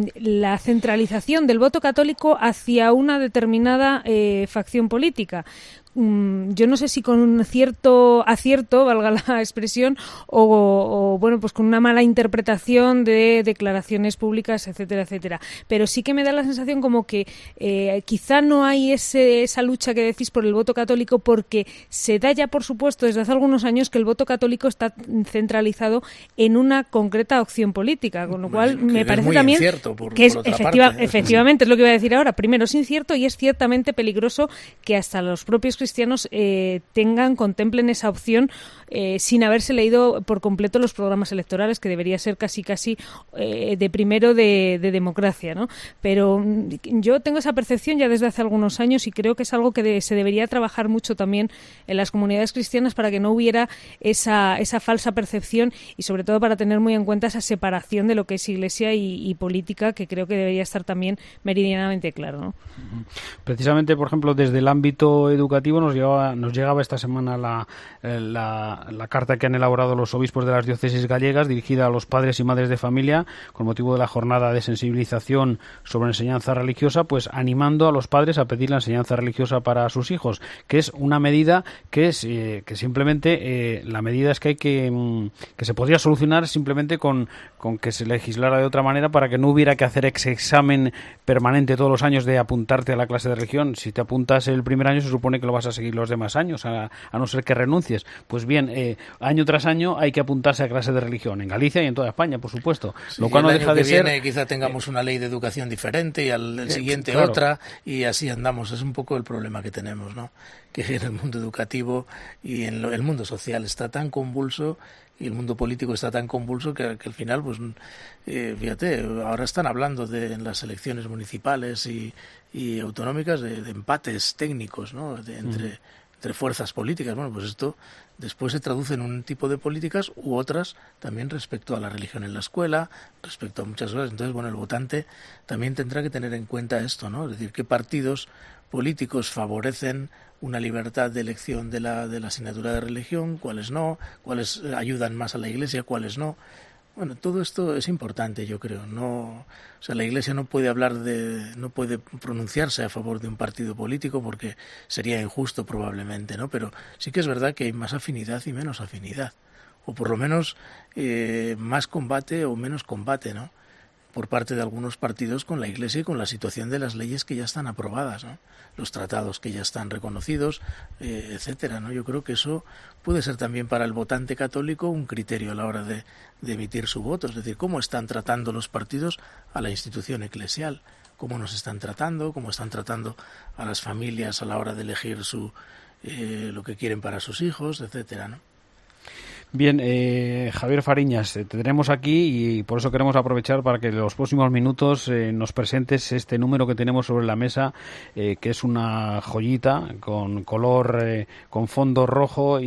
la centralización del voto católico hacia una determinada eh, facción política, um, yo no sé si con un cierto acierto, valga la expresión, o, o bueno, pues con una mala interpretación de declaraciones públicas, etcétera, etcétera. Pero sí que me da la sensación como que eh, quizá no hay ese, esa lucha que decís por el voto católico, porque se da ya por supuesto desde hace algunos años que el voto católico está centralizado en una concreta opción política, con lo cual que me parece muy también por, que es por otra efectiva, parte, ¿eh? efectivamente es lo que iba a decir ahora. Primero, es incierto y es ciertamente peligroso que hasta los propios cristianos eh, tengan, contemplen esa opción eh, sin haberse leído por completo los programas electorales, que debería ser casi casi eh, de primero de, de democracia, ¿no? Pero yo tengo esa percepción ya desde hace algunos años y creo que es algo que de, se debería trabajar mucho también en las comunidades cristianas para que no hubiera esa, esa falsa percepción y sobre todo para tener muy en cuenta esa separación de lo que es iglesia y, y política, que creo que debería estar también meridianamente claro, ¿no? Precisamente, por ejemplo, desde el ámbito educativo nos llegaba, nos llegaba esta semana la, la, la carta que han elaborado los obispos de las diócesis gallegas dirigida a los padres y madres de familia con motivo de la jornada de sensibilización sobre enseñanza religiosa, pues animando a los padres a pedir la enseñanza religiosa para sus hijos, que es una medida que es eh, que simplemente eh, la medida es que hay que mm, que se podría solucionar simplemente con, con que se legislara de otra manera para que no hubiera que hacer ese examen permanente todos los años de apuntarte a la clase de religión. Si te apuntas el primer año se supone que lo vas a seguir los demás años, a, a no ser que renuncies. Pues bien, eh, año tras año hay que apuntarse a clase de religión en Galicia y en toda España, por supuesto. Sí, lo cual no el deja año de que ser viene quizá tengamos una ley de educación diferente y al el siguiente claro. otra, y así andamos. Es un poco el problema que tenemos, ¿no? Que en el mundo educativo y en lo, el mundo social está tan convulso y el mundo político está tan convulso que, que al final, pues, eh, fíjate, ahora están hablando de en las elecciones municipales y, y autonómicas de, de empates técnicos, ¿no? De, entre, mm. entre fuerzas políticas. Bueno, pues esto después se traduce en un tipo de políticas u otras también respecto a la religión en la escuela, respecto a muchas cosas. Entonces, bueno, el votante también tendrá que tener en cuenta esto, ¿no? Es decir, qué partidos políticos favorecen una libertad de elección de la de la asignatura de religión, cuáles no, cuáles ayudan más a la Iglesia, cuáles no. Bueno, todo esto es importante, yo creo. No, o sea, la Iglesia no puede hablar de, no puede pronunciarse a favor de un partido político porque sería injusto probablemente, ¿no? Pero sí que es verdad que hay más afinidad y menos afinidad, o por lo menos eh, más combate o menos combate, ¿no? Por parte de algunos partidos con la Iglesia y con la situación de las leyes que ya están aprobadas, ¿no? Los tratados que ya están reconocidos, eh, etcétera, ¿no? Yo creo que eso puede ser también para el votante católico un criterio a la hora de, de emitir su voto, es decir, cómo están tratando los partidos a la institución eclesial, cómo nos están tratando, cómo están tratando a las familias a la hora de elegir su eh, lo que quieren para sus hijos, etcétera, ¿no? Bien, eh, Javier Fariñas, te tendremos aquí y por eso queremos aprovechar para que en los próximos minutos eh, nos presentes este número que tenemos sobre la mesa, eh, que es una joyita con color, eh, con fondo rojo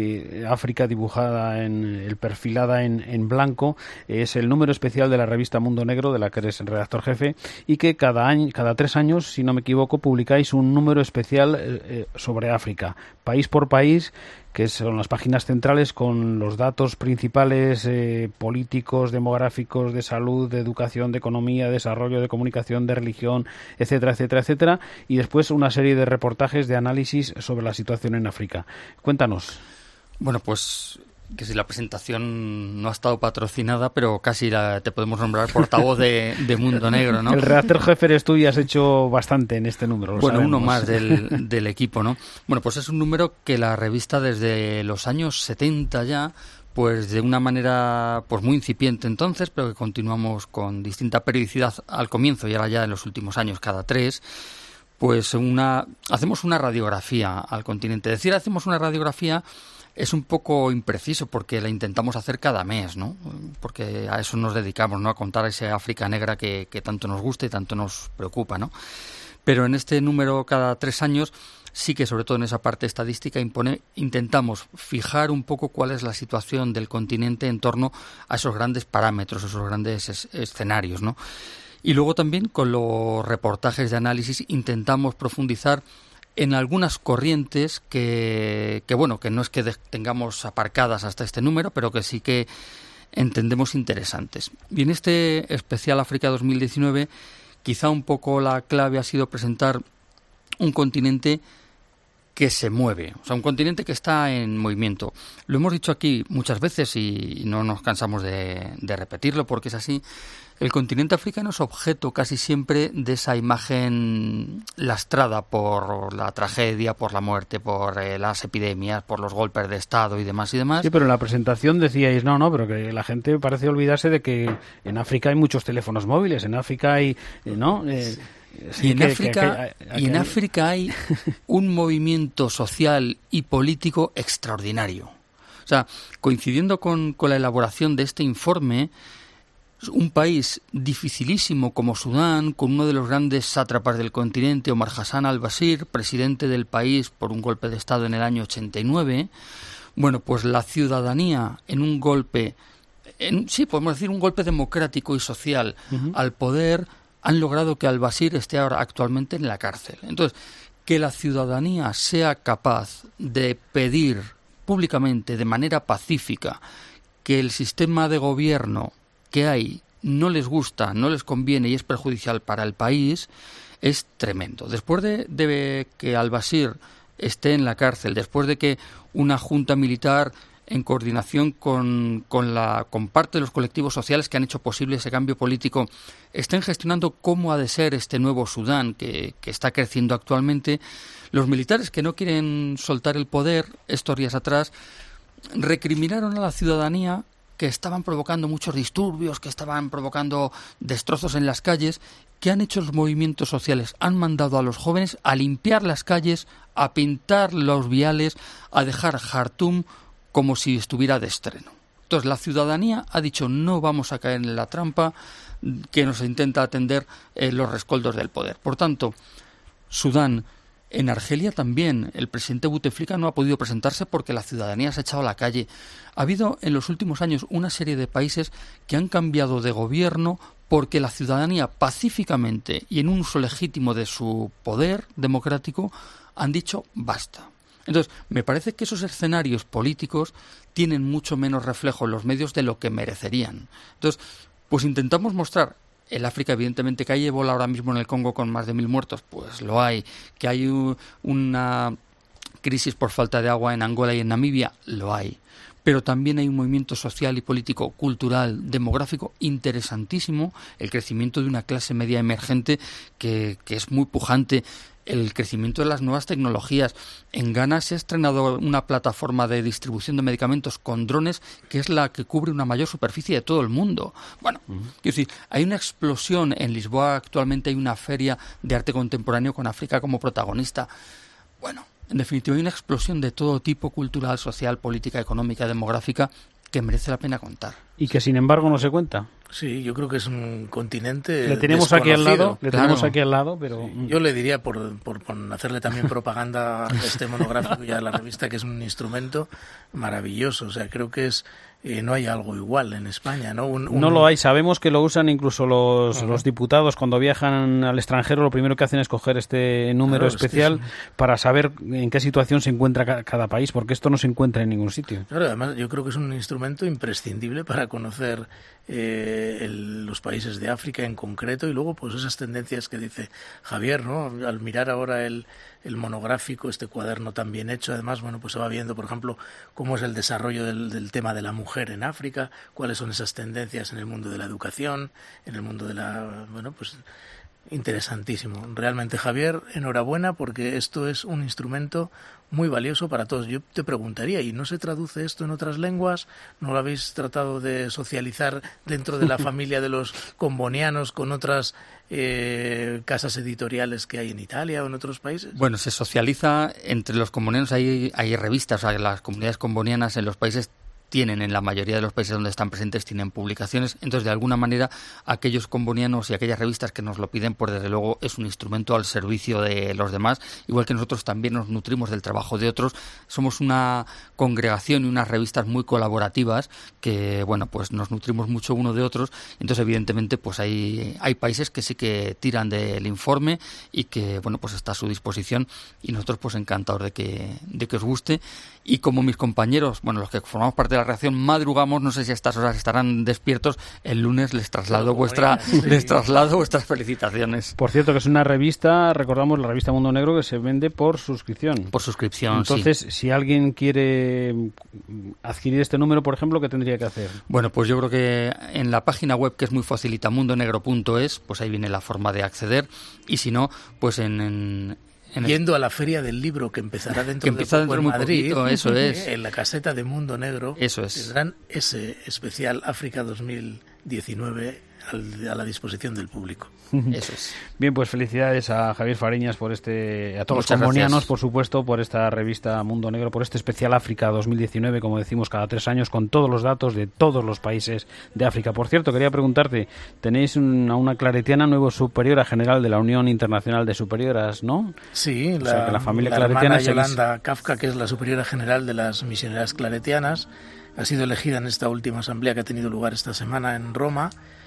y África dibujada, en el perfilada en, en blanco. Es el número especial de la revista Mundo Negro, de la que eres redactor jefe, y que cada año, cada tres años, si no me equivoco, publicáis un número especial eh, sobre África, país por país, que son las páginas centrales con los datos principales eh, políticos, demográficos, de salud, de educación, de economía, de desarrollo, de comunicación, de religión, etcétera, etcétera, etcétera, y después una serie de reportajes de análisis sobre la situación en África. Cuéntanos. Bueno, pues que si la presentación no ha estado patrocinada, pero casi la, te podemos nombrar portavoz de, de Mundo Negro, ¿no? El redactor jefe eres tú y has hecho bastante en este número. Lo bueno, sabemos. Uno más del, del equipo, ¿no? Bueno, pues es un número que la revista desde los años setenta ya, pues de una manera pues muy incipiente entonces, pero que continuamos con distinta periodicidad al comienzo y ahora ya en los últimos años cada tres, pues una hacemos una radiografía al continente. Decir hacemos una radiografía es un poco impreciso porque la intentamos hacer cada mes, ¿no? Porque a eso nos dedicamos, ¿no? A contar esa África negra que, que tanto nos gusta y tanto nos preocupa, ¿no? Pero en este número cada tres años sí que, sobre todo en esa parte estadística, impone, intentamos fijar un poco cuál es la situación del continente en torno a esos grandes parámetros, esos grandes es, escenarios, ¿no? Y luego también con los reportajes de análisis intentamos profundizar en algunas corrientes que, que bueno, que no es que de, tengamos aparcadas hasta este número, pero que sí que entendemos interesantes. Y en este especial África dos mil diecinueve, quizá un poco la clave ha sido presentar un continente que se mueve, o sea, un continente que está en movimiento. Lo hemos dicho aquí muchas veces y no nos cansamos de, de repetirlo porque es así. El continente africano es objeto casi siempre de esa imagen lastrada por la tragedia, por la muerte, por eh, las epidemias, por los golpes de Estado y demás y demás. Sí, pero en la presentación decíais, no, no, pero que la gente parece olvidarse de que en África hay muchos teléfonos móviles, en África hay, eh, ¿no? Eh, Sí, y en, que, África, que, que, que, y en África hay un movimiento social y político extraordinario. O sea, coincidiendo con, con la elaboración de este informe, un país dificilísimo como Sudán, con uno de los grandes sátrapas del continente, Omar Hassan al-Bashir, presidente del país por un golpe de Estado en el año ochenta y nueve, bueno, pues la ciudadanía en un golpe, en, sí, podemos decir un golpe democrático y social uh-huh. al poder, han logrado que al-Bashir esté ahora actualmente en la cárcel. Entonces, que la ciudadanía sea capaz de pedir públicamente, de manera pacífica, que el sistema de gobierno que hay no les gusta, no les conviene y es perjudicial para el país, es tremendo. Después de, de que al-Bashir esté en la cárcel, después de que una junta militar en coordinación con, con, la, con parte de los colectivos sociales que han hecho posible ese cambio político, estén gestionando cómo ha de ser este nuevo Sudán que, que está creciendo actualmente, los militares que no quieren soltar el poder, estos días atrás, recriminaron a la ciudadanía que estaban provocando muchos disturbios, que estaban provocando destrozos en las calles. ¿Qué han hecho los movimientos sociales? Han mandado a los jóvenes a limpiar las calles, a pintar los viales, a dejar Jartum como si estuviera de estreno. Entonces la ciudadanía ha dicho no vamos a caer en la trampa que nos intenta atender eh, los rescoldos del poder. Por tanto, Sudán, en Argelia también, el presidente Bouteflika no ha podido presentarse porque la ciudadanía se ha echado a la calle. Ha habido en los últimos años una serie de países que han cambiado de gobierno porque la ciudadanía pacíficamente y en un uso legítimo de su poder democrático han dicho basta. Entonces, me parece que esos escenarios políticos tienen mucho menos reflejo en los medios de lo que merecerían. Entonces, pues intentamos mostrar, el África evidentemente que hay ébola ahora mismo en el Congo con más de mil muertos, pues lo hay, que hay u- una crisis por falta de agua en Angola y en Namibia, lo hay. Pero también hay un movimiento social y político, cultural, demográfico interesantísimo, el crecimiento de una clase media emergente que, que es muy pujante, el crecimiento de las nuevas tecnologías. En Ghana se ha estrenado una plataforma de distribución de medicamentos con drones que es la que cubre una mayor superficie de todo el mundo. Bueno, uh-huh. quiero decir, hay una explosión. En Lisboa actualmente hay una feria de arte contemporáneo con África como protagonista. Bueno, en definitiva hay una explosión de todo tipo, cultural, social, política, económica, demográfica, que merece la pena contar. Y que sin embargo no se cuenta. Sí, yo creo que es un continente le tenemos aquí al lado, le claro. tenemos aquí al lado, pero sí, yo le diría por, por, por hacerle también propaganda a este monográfico y a la revista, que es un instrumento maravilloso. O sea, creo que es eh, no hay algo igual en España, ¿no? Un, un... No lo hay. Sabemos que lo usan incluso los, uh-huh. los diputados cuando viajan al extranjero. Lo primero que hacen es coger este número claro, especial es que es un... para saber en qué situación se encuentra ca- cada país, porque esto no se encuentra en ningún sitio. Claro, además yo creo que es un instrumento imprescindible para conocer eh, el, los países de África en concreto y luego pues esas tendencias que dice Javier, ¿no? Al mirar ahora el, el monográfico, este cuaderno tan bien hecho, además, bueno, pues se va viendo, por ejemplo, cómo es el desarrollo del, del tema de la mujer en África, cuáles son esas tendencias en el mundo de la educación, en el mundo de la, bueno, pues interesantísimo. Realmente, Javier, enhorabuena, porque esto es un instrumento muy valioso para todos. Yo te preguntaría, ¿y no se traduce esto en otras lenguas? ¿No lo habéis tratado de socializar dentro de la familia de los combonianos con otras eh, casas editoriales que hay en Italia o en otros países? Bueno, se socializa entre los combonianos, hay, hay revistas, o sea, las comunidades combonianas en los países tienen, en la mayoría de los países donde están presentes, tienen publicaciones. Entonces, de alguna manera, aquellos combonianos y aquellas revistas que nos lo piden, pues desde luego es un instrumento al servicio de los demás, igual que nosotros también nos nutrimos del trabajo de otros. Somos una congregación y unas revistas muy colaborativas que, bueno, pues nos nutrimos mucho uno de otros. Entonces, evidentemente, pues hay, hay países que sí que tiran del informe y que, bueno, pues está a su disposición, y nosotros pues encantados de que, de que os guste. Y como mis compañeros, bueno, los que formamos parte de la redacción madrugamos, no sé si a estas horas estarán despiertos, el lunes les traslado vuestra sí. les traslado vuestras felicitaciones. Por cierto, que es una revista, recordamos, la revista Mundo Negro, que se vende por suscripción. Por suscripción, Entonces, sí. si alguien quiere adquirir este número, por ejemplo, ¿qué tendría que hacer? Bueno, pues yo creo que en la página web, que es muy facilita, mundo negro punto es, pues ahí viene la forma de acceder, y si no, pues en... en En Yendo el... a la Feria del Libro, que empezará dentro que empieza de poco dentro en Madrid, poquito, eso es. En la caseta de Mundo Negro, eso es. tendrán ese especial África dos mil diecinueve al, a la disposición del público. Eso es. Bien, pues felicidades a Javier Fariñas por este, a todos Muchas los combonianos, gracias. por supuesto, por esta revista Mundo Negro, por este especial África dos mil diecinueve, como decimos, cada tres años, con todos los datos de todos los países de África. Por cierto, quería preguntarte, tenéis una, una claretiana, nuevo superiora general de la Unión Internacional de Superioras, ¿no? Sí, o la, sea, que la familia la claretiana hermana Yolanda Kafka, que es la superiora general de las misioneras claretianas, ha sido elegida en esta última asamblea que ha tenido lugar esta semana en Roma.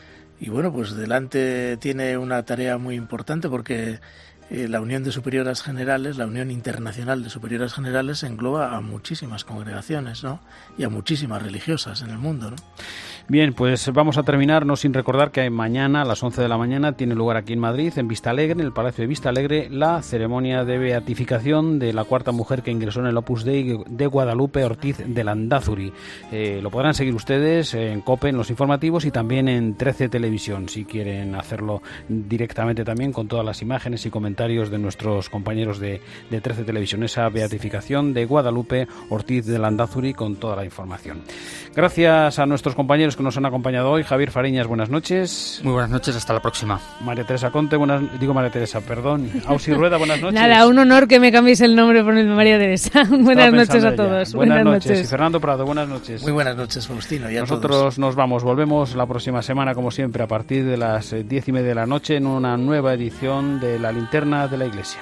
Y bueno, pues delante tiene una tarea muy importante porque eh, la Unión de Superioras Generales, la Unión Internacional de Superioras Generales, engloba a muchísimas congregaciones, ¿no? Y a muchísimas religiosas en el mundo, ¿no? Bien, pues vamos a terminar, no sin recordar que mañana a las once de la mañana tiene lugar aquí en Madrid, en Vistalegre, en el Palacio de Vistalegre, la ceremonia de beatificación de la cuarta mujer que ingresó en el Opus Dei de Guadalupe Ortiz de Landázuri. Eh, lo podrán seguir ustedes en COPE, en los informativos, y también en trece Televisión, si quieren hacerlo directamente también con todas las imágenes y comentarios de nuestros compañeros de, de trece Televisión. Esa beatificación de Guadalupe Ortiz de Landázuri con toda la información. Gracias a nuestros compañeros que nos han acompañado hoy. Javier Fariñas, buenas noches. Muy buenas noches, hasta la próxima. María Teresa Conte, buenas, digo María Teresa, perdón. Ausi Rueda, buenas noches. Nada, un honor que me cambiéis el nombre por el María Teresa. Buenas noches a todos. Buenas, buenas noches. noches. Y Fernando Prado, buenas noches. Muy buenas noches, Faustino. Y a Nosotros todos. nos vamos, volvemos la próxima semana, como siempre, a partir de las eh, diez y media de la noche, en una nueva edición de La Linterna de la Iglesia.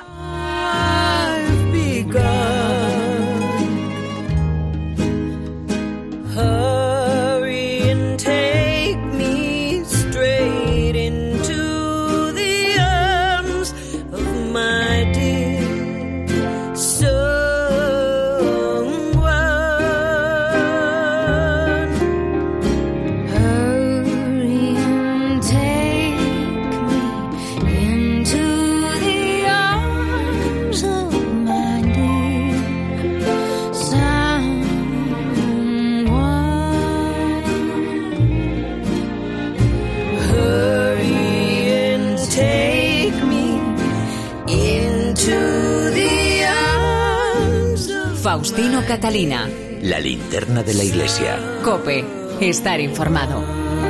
Faustino Catalina. La Linterna de la Iglesia. COPE. Estar informado.